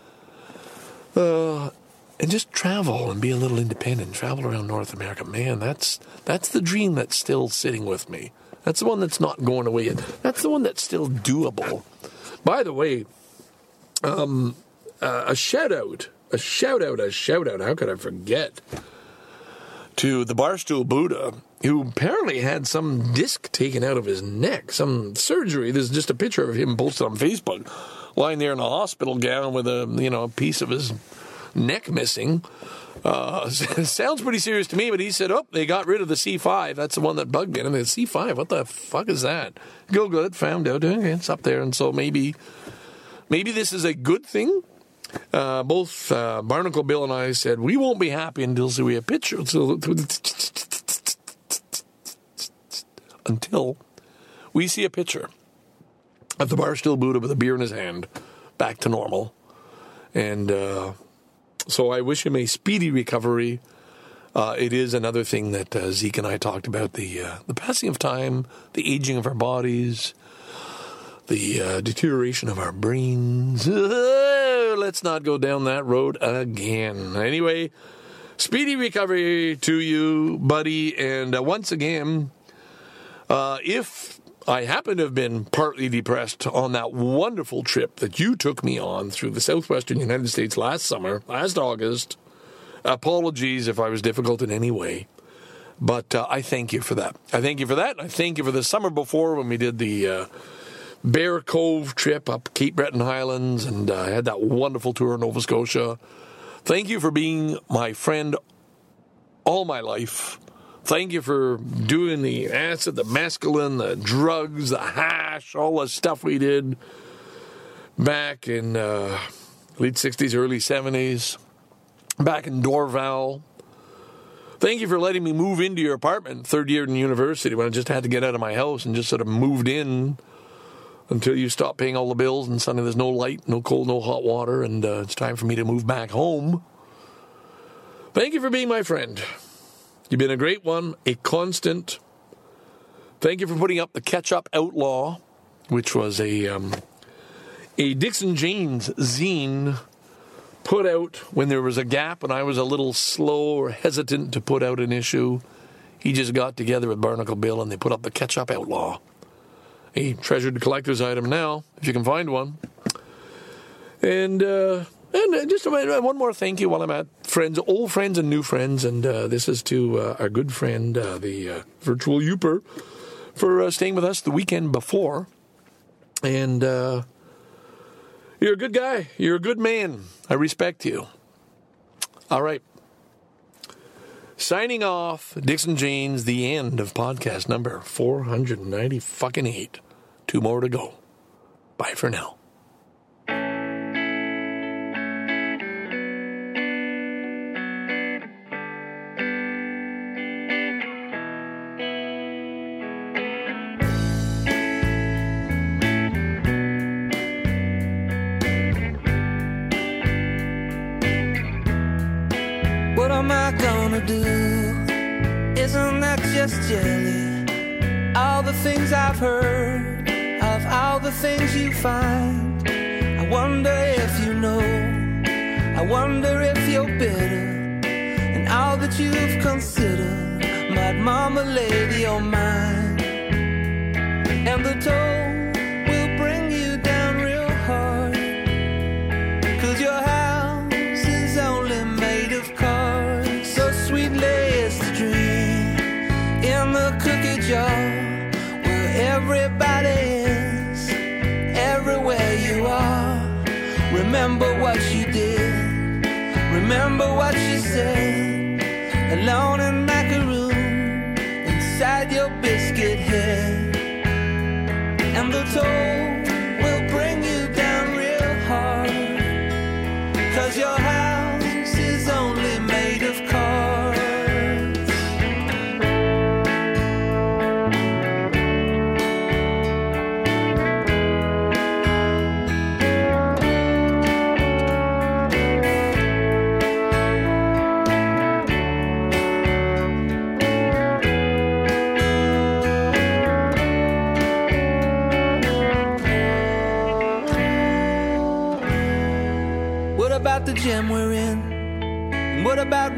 uh, and just travel and be a little independent, travel around North America. Man, that's that's the dream that's still sitting with me. That's the one that's not going away yet. That's the one that's still doable. By the way, um... Uh, a shout out, a shout out, a shout out, how could I forget, to the Barstool Buddha, who apparently had some disc taken out of his neck, some surgery. There's just a picture of him posted on Facebook, lying there in a hospital gown with a, you know, a piece of his neck missing. Uh, sounds pretty serious to me, but he said, oh, they got rid of the C five. That's the one that bugged me. And I mean, C five, what the fuck is that? Googled it, found out, okay, it's up there. And so maybe, maybe this is a good thing. Uh, both uh, Barnacle Bill and I said we won't be happy until we have pictures until we see a picture of the Barstool Buddha with a beer in his hand, back to normal. And uh, so I wish him a speedy recovery. Uh, it is another thing that uh, Zeke and I talked about, the uh, the passing of time, the aging of our bodies, the uh, deterioration of our brains. Let's not go down that road again. Anyway, speedy recovery to you, buddy. And uh, once again, uh, if I happen to have been partly depressed on that wonderful trip that you took me on through the southwestern United States last summer, last August, apologies if I was difficult in any way. But uh, I thank you for that. I thank you for that. I thank you for the summer before when we did the Uh, Bear Cove trip up Cape Breton Highlands, and I uh, had that wonderful tour in Nova Scotia. Thank you for being my friend all my life. Thank you for doing the acid, the mescaline, the drugs, the hash, all the stuff we did back in uh, late sixties, early seventies, back in Dorval. Thank you for letting me move into your apartment third year in university when I just had to get out of my house and just sort of moved in until you stop paying all the bills and suddenly there's no light, no cold, no hot water, and uh, it's time for me to move back home. Thank you for being my friend. You've been a great one, a constant. Thank you for putting up the Ketchup Outlaw, which was a um, a Dixon Janes zine put out when there was a gap and I was a little slow or hesitant to put out an issue. He just got together with Barnacle Bill and they put up the Ketchup Outlaw. A treasured collector's item now, if you can find one. And uh, and just one more thank you while I'm at friends, old friends and new friends. And uh, this is to uh, our good friend, uh, the uh, virtual Youper, for uh, staying with us the weekend before. And uh, you're a good guy. You're a good man. I respect you. All right. Signing off, Dixon Janes, the end of podcast number four ninety fucking eight. Two more to go. Bye for now. What am I gonna do? Isn't that just jelly? All the things I've heard of all the things you find. I wonder if you know. I wonder if you're bitter. And all that you've considered might marmalade your mind. And the toll will bring you down real hard. 'Cause your house is only made of cards. So sweetly is the dream in the cookie jar, where everybody is, everywhere you are. Remember what you did, remember what you said, alone in macaroon, inside your biscuit head. And the toll will bring you down real hard, 'cause your house is only made of cards.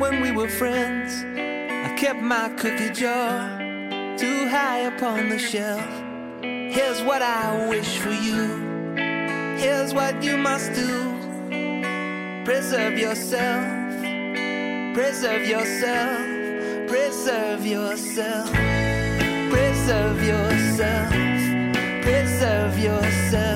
when we were friends, I kept my cookie jar too high upon the shelf. Here's what I wish for you. Here's what you must do. Preserve yourself. Preserve yourself. Preserve yourself. Preserve yourself. Preserve yourself.